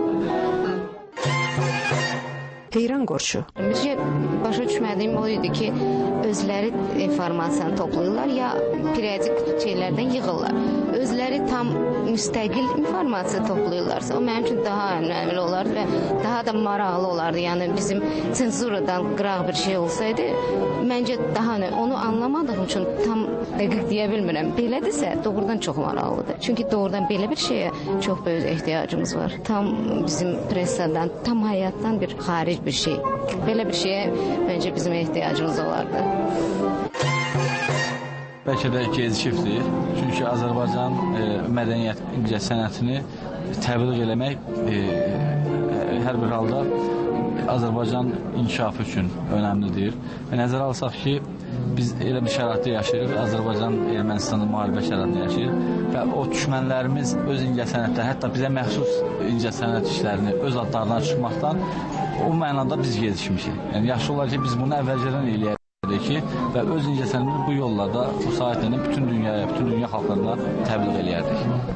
Heyran Qorçu. Bizcə başa düşmədiyim o idi ki, özləri informasiyanı toplayırlar ya periyodik şeylərdən yığırlar. Özləri tam müstəqil informasiya toplayırlarsa o mənim üçün daha önəmli olardı və daha da maraqlı olardı. Yəni bizim senzuradan qıraq bir şey olsaydı, məncə daha onu anlamadığım üçün tam dəqiq deyə bilmirəm. Belədirsə doğrudan çox maraqlıdır. Çünki doğrudan belə bir şeyə çox böyük ehtiyacımız var. Tam bizim pressadan, tam həyatdan bir xaric bir şey. Belə bir şeyə məncə bizim ehtiyacımız olardı. Bəlkə də gecikibdir. Çünki Azərbaycan mədəniyyət, incəsənətini təbliğ eləmək hər bir halda Azərbaycan inkişafı üçün önəmlidir. Və nəzərə alsaq ki, biz elə bir şəraitdə yaşayırıq, Azərbaycan Ermənistanın müharibə şəraitində yaşayır və o düşmənlərimiz öz incəsənətləri, hətta bizə məxsus incəsənət işlərini öz adlarına çıxmaqdan o mənada biz gecikmişik. Yəni yaxşı olar ki, biz bunu əvvəlcədən eləyək ki, və öz incəsənətimizi bu yollarda, bu saytlarla bütün dünyaya, bütün dünya xalqlarına təbliğ eləyərdik.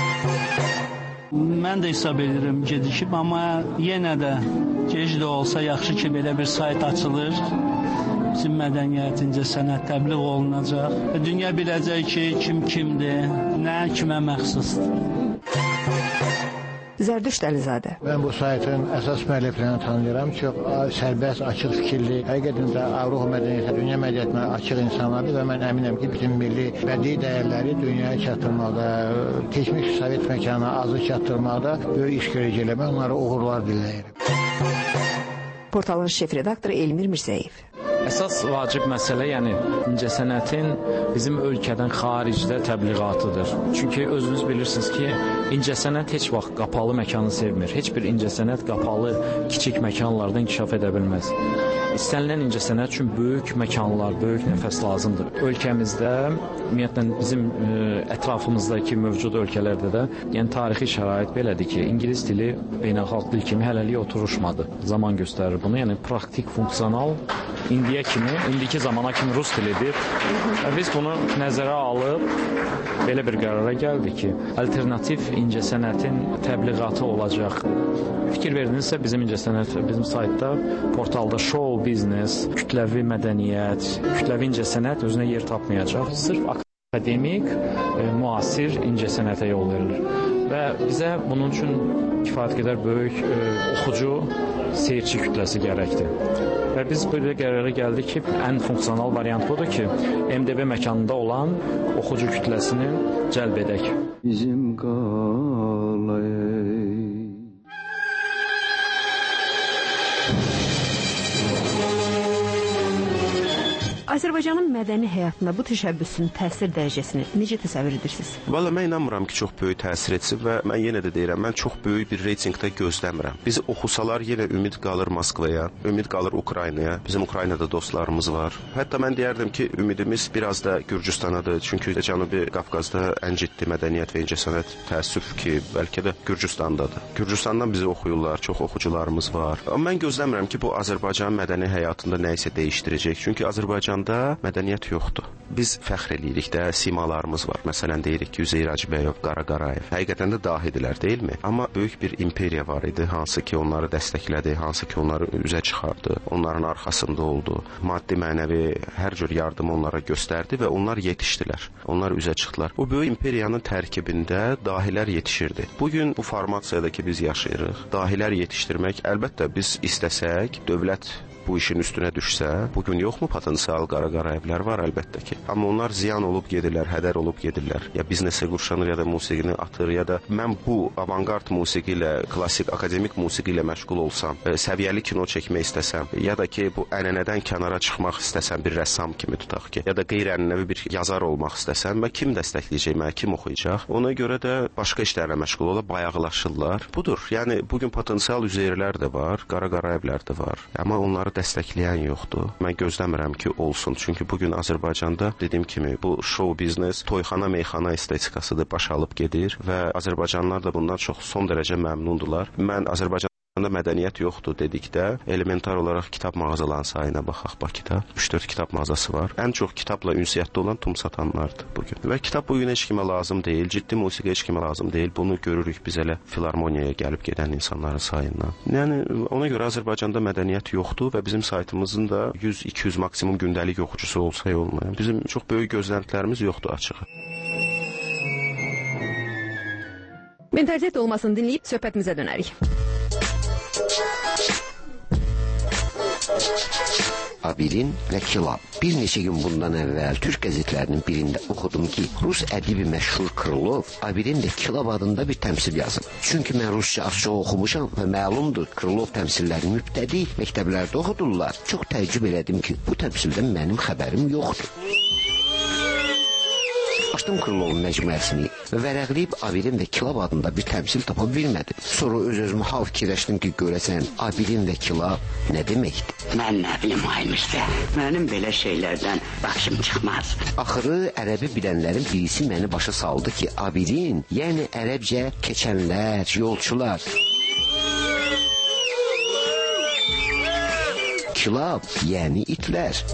Mən də hesab edirəm gecikib, amma yenə də gec də olsa yaxşı ki, belə bir sayt açılır. Bizim mədəniyyət, incəsənət təbliğ olunacaq. Dünya biləcək ki, kim kimdir, nə kimə məxsusdur. Zərdüşt Əlizadə. Mən bu saytın əsas müəlliflərini tanıyıram. Çox sərbəst, açıq fikirli, həqiqətən də Avropa mədəniyyətinə, dünya mədəniyyətinə açıq insanlardır və mən əminəm ki, bütün milli bədii dəyərləri dünyaya çatdırmaqda, keçmiş Sovet məkanına azı çatdırmaqda böyük iş görəcəklər. Mən onlara uğurlar diləyirəm. Portalın şef redaktoru Elmir Mirzəyev. Əsas vacib məsələ, yəni incəsənətin bizim ölkədən xaricdə təbliğatıdır. Çünki özünüz bilirsiniz ki, incəsənət heç vaxt qapalı məkanı sevmir. Heç bir incəsənət qapalı, kiçik məkanlarda inkişaf edə bilməz. İstənilən incəsənət üçün böyük məkanlar, böyük nəfəs lazımdır. Ölkəmizdə, ümumiyyətlə bizim ətrafımızdakı mövcud ölkələrdə də, yəni tarixi şərait belədir ki, İngilis dili beynəlxalq dil kimi hələlik oturuşmadı. Zaman göstərir bunu, yəni praktik, funksional indiki zamana kimi rus dilidir. Biz bunu nəzərə alıb belə bir qərara gəldik ki, alternativ incəsənətin təbliğatı olacaq. Fikir verdinizsə bizim incəsənət, bizim saytda, portalda show biznes, kütləvi mədəniyyət, kütləvi incəsənət özünə yer tapmayacaq. Sırf akademik, müasir incəsənətə yol verilir. Və bizə bunun üçün kifayət qədər böyük oxucu, seyirci kütləsi gərəkdir. Və biz belə qərara gəldik ki, ən funksional variant budur ki, MDB məkanında olan oxucu kütləsini cəlb edək. Bizim qalay. Azərbaycanın mədəni həyatında bu təşəbbüsün təsir dərəcəsini necə təsəvvür edirsiniz? Valla mən inanmıram ki, çox böyük təsir etsin və mən yenə də deyirəm, mən çox böyük bir reytinqdə gözləmirəm. Bizi oxusalar yenə ümid qalır Moskvaya, ümid qalır Ukraynaya. Bizim Ukraynada dostlarımız var. Hətta mən deyərdim ki, ümidimiz biraz da Gürcüstanadır. Çünki Cənubi Qafqazda ən ciddi mədəniyyət və incəsənət təəssüf ki, bəlkə də Gürcüstandadır. Gürcüstandan bizi oxuyurlar, çox oxucularımız var. Amma mən gözləmirəm ki, bu Azərbaycan mədəni həyatında nə isə dəyişdirəcək. Çünki Azərbaycanda mədəniyyət yoxdur. Biz fəxr eləyirik də, simalarımız var. Məsələn, deyirik ki, Üzeyir Hacıbəyov, Qara Qarayev. Həqiqətən də dahidirlər, deyilmi? Amma böyük bir imperiya var idi, hansı ki, onları dəstəklədi, hansı ki, onları üzə çıxardı, onların arxasında oldu. Maddi, mənəvi, hər cür yardım onlara göstərdi və onlar yetişdilər. Onlar üzə çıxdılar. Bu böyük imperiyanın tərkibində dahilər yetişirdi. Bugün bu formasiyada ki, biz yaşayırıq. Dahilər yetişdirmək, əlbəttə biz istəsək, dövlət bu işin üstünə düşsə, bugün yoxmu potensial Qara Qarayevlər var əlbəttə ki. Amma onlar ziyan olub gedirlər, hədər olub gedirlər. Ya biznesə qurşanır, ya da musiqini atır, ya da mən bu avangard musiqi ilə, klassik akademik musiqi ilə məşğul olsam, səviyyəli kino çəkmək istəsəm, ya da ki bu ənənədən kənara çıxmaq istəsəm bir rəssam kimi tutaq ki, ya da qeyri-ənənəvi bir yazar olmaq istəsəm, mən kim dəstəkləyəcək, mənə kim oxuyacaq? Ona görə də başqa işlərlə məşğul olub bayağılaşırlar. Budur. Yəni bugün potensial üzeyirlər də var, Qara Qarayevlər də var. Amma onları dəstəkləyən yoxdur. Mən gözləmirəm ki, olsun. Çünki bugün Azərbaycanda dediyim kimi bu show biznes, toyxana, meyxana estetikasıdır, baş alıb gedir və Azərbaycanlılar da bundan çox son dərəcə məmnundurlar. Mən Azərbaycanda mədəniyyət yoxdur dedikdə, elementar olaraq kitab mağazalarının sayına baxaq Bakıda. 3-4 kitab mağazası var. Ən çox kitabla ünsiyyətdə olan tum satanlardır bugün. Və kitab bugün heç kimə lazım deyil, ciddi musiqi heç kimə lazım deyil. Bunu görürük biz elə filarmoniyaya gəlib gedən insanların sayından. Yəni ona görə Azərbaycanda mədəniyyət yoxdur və bizim saytımızın da 100-200 maksimum gündəlik oxucusu olsa olmayan. Bizim çox böyük gözləntilərimiz yoxdur açığı. Mentalitet olmasını dinləyib söhbətimizə dönərik. Abirin və Kilab. Bir neçə gün bundan əvvəl Türk qəzetlərinin birində oxudum ki, Rus ədibi məşhur Krılov Abirin və Kilab adında bir təmsil yazıb. Çünki mən rusca az çox oxumuşam və məlumdur, Krılov təmsillərini mübtədi məktəblərdə oxudurlar. Çox təəccüb elədim ki, bu təmsildən mənim xəbərim yoxdur. Açdım Krılovun məcmuəsini və vərəqləyib Abirin və Kilab adında bir təmsil tapa bilmədim. Sonra öz-özümə hal fikirləşdim ki, görəsən Abirin və Kilab nə deməkdir? Mən nə bilim aymışdı. Mənim belə şeylərdən başım çıxmaz. Axırı ərəbi bilənlərin birisi məni başa saldı ki, Abirin, yəni ərəbcə keçənlər, yolçular. Kilab, yəni itlər.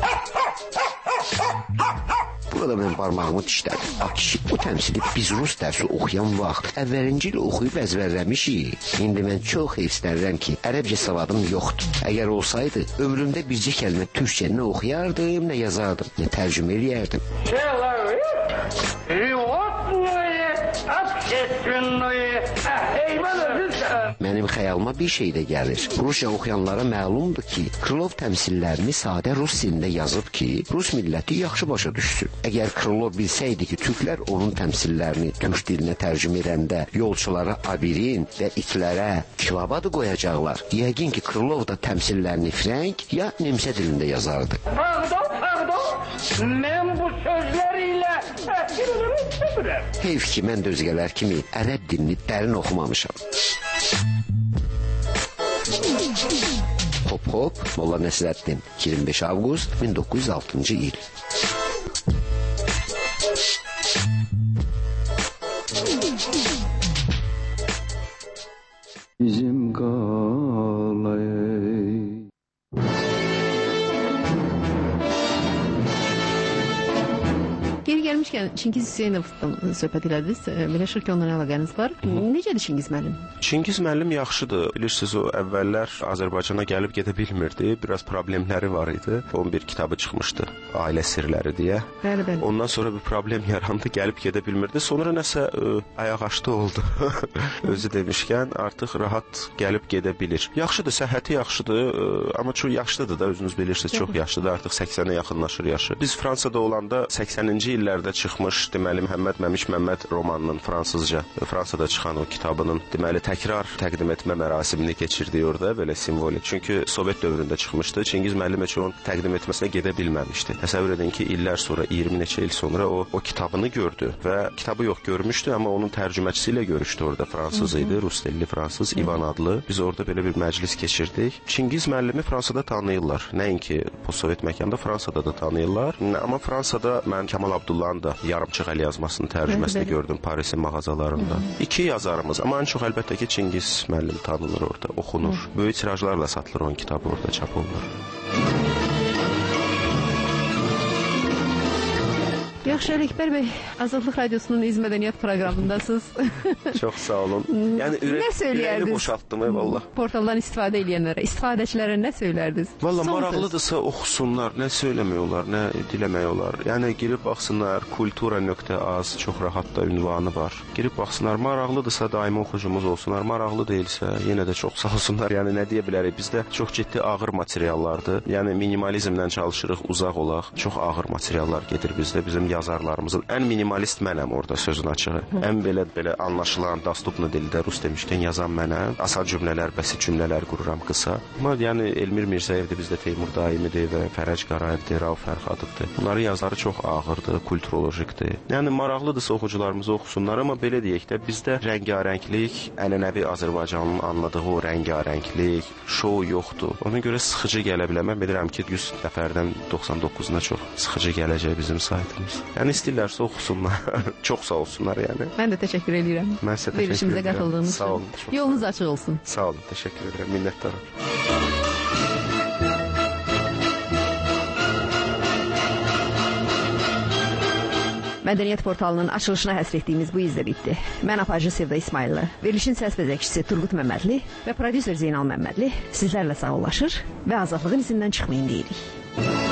Burada mən parmağımı dişlədim. A kişi, bu təmsili biz rus dərsi oxuyan vaxt əvvəlinci ilə oxuyub əzbərləmişik. İndi mən çox heyfslənirəm ki, ərəbcə savadım yoxdur. Əgər olsaydı, ömrümdə bircə kəlmə türkçə nə oxuyardım, nə yazardım, nə tərcümə eləyərdim. Mənim xəyalıma bir şey də gəlir. Rusca oxuyanlara məlumdur ki, Krılov təmsillərini sadə rus dilində yazıb ki, rus milləti yaxşı başa düşsün. Əgər Krılov bilsəydi ki, türklər onun təmsillərini türk dilinə tərcümə edəndə yolçulara Abirin və itlərə Kilab adı qoyacaqlar, yəqin ki, Krılov da təmsillərini frəng ya nemsə dilində yazardı. Mən bu sözlərilə Heyf ki, mən də özgələr kimi ərəb dilini dərin oxumamışam. Hop hop, Molla Nəsrəddin, 25 avqust 1906-cı il. Bizim qalay. Geri gəlmişkən Çingiz Hüseynovdan söhbət elədiniz. Biləşir ki, ondan əlaqəniz var. Necədir Çingiz müəllim? Çingiz müəllim yaxşıdır. Bilirsiniz, o əvvəllər Azərbaycana gəlib gedə bilmirdi. Biraz problemləri var idi. 11 kitabı çıxmışdı, ailə sirləri deyə. Bəli, bəli. Ondan sonra bir problem yarandı, gəlib gedə bilmirdi. Sonra nəsə ayaq açdı oldu. Özü demişkən artıq rahat gəlib gedə bilir. Yaxşıdır, səhhəti yaxşıdır. Amma çox yaşlıdır da, özünüz bilirsiniz, çox yaşlıdır. Artıq 80-ə yaxınlaşır yaşı. Biz Fransada olanda 80-ci illərdə çıxmış, deməli Məhəmməd Məmiş Məmməd romanının Fransada çıxan o kitabının deməli təkrar təqdim etmə mərasimini keçirdi orada belə simvolik. Çünki Sovet dövründə çıxmışdı. Çingiz müəllim heç onun təqdim etməsinə gedə bilməmişdi. Təsəvvür edin ki, illər sonra 20 neçə il sonra o kitabını gördü və kitabı yox görmüşdü, amma onun tərcüməçisi ilə görüşdü orada. Fransız idi, rus dilli fransız İvan adlı. Biz orada belə bir məclis keçirdik. Çingiz müəllimi Fransada tanıyırlar. Nəinki postsovet məkanda, Fransada da tanıyırlar. Amma Fransada mən Kamal Abdullahın da yarımçıq əl yazmasını tərcüməsini gördüm Parisin mağazalarında. İki yazarımız, amma ən çox əlbəttə ki Çingiz müəllim tanınır orada, oxunur. Böyük tirajlarla satılır onun kitabı orada çap olunur. Yaxşı, Ələkbər bəy, Azadlıq Radiosunun İz Mədəniyyət proqramındasınız. Çox sağ olun. Yəni ürəyimi boşaltdım, eyvallah. Portaldan istifadə edənlərə, istifadəçilərə nə söylərdiniz? Valla maraqlıdırsa oxusunlar, nə söyləmək olar, nə diləmək olar. Yəni girib baxsınlar, kultura.az çox rahat da ünvanı var. Girib baxsınlar, maraqlıdırsa daimi oxucumuz olsunlar, maraqlı deyilsə yenə də çox sağ olsunlar. Yəni nə deyə bilərik, bizdə çox ciddi ağır materiallardır. Yəni minimalizmdən çalışırıq, uzaq olaq. Çox ağır materiallar gedir bizdə. Bizim yazarlarımızın ən minimalist mənəm orada sözün açığı. Ən belə anlaşılan, dostuplu dildə rus demişkən yazan mənəm. Asal cümlələr, bəsit cümlələr qururam qısa. Amma yəni Elmir Mirzəyevdir, bizdə Teymur Daimidir və Fərəc Qarayevdir, Rauf Fərhadovdur. Bunların yazarı çox ağırdır, kulturolojikdir. Yəni maraqlıdırsa oxucularımız oxusunlar, amma belə deyək də bizdə rəngarənglik, ənənəvi Azərbaycanın anladığı o rəngarənglik, şou yoxdur. Ona görə sıxıcı gələ bilər. Mən bilirəm ki 100 nəfərdən 99-una çox sıxıcı gələcək bizim saytımız. Yəni istəyirlərsə oxusunlar. Çox sağ olsunlar yəni. Mən də təşəkkür edirəm. Mən sizə təşəkkür edirəm. Verilişimizə qatıldığınız üçün. Sağ olun. Yolunuz açıq olsun. Sağ olun, təşəkkür edirəm. Minnətdaram. Mədəniyyət portalının açılışına həsr etdiyimiz bu izlə bitdi. Mən aparıcı Sevda İsmayıllı, verilişin səs vəzəkçisi Turqut Məmmədli və prodüser Zeynal Məmmədli sizlərlə sağollaşır və azadlığın izindən çıxmayın deyirik.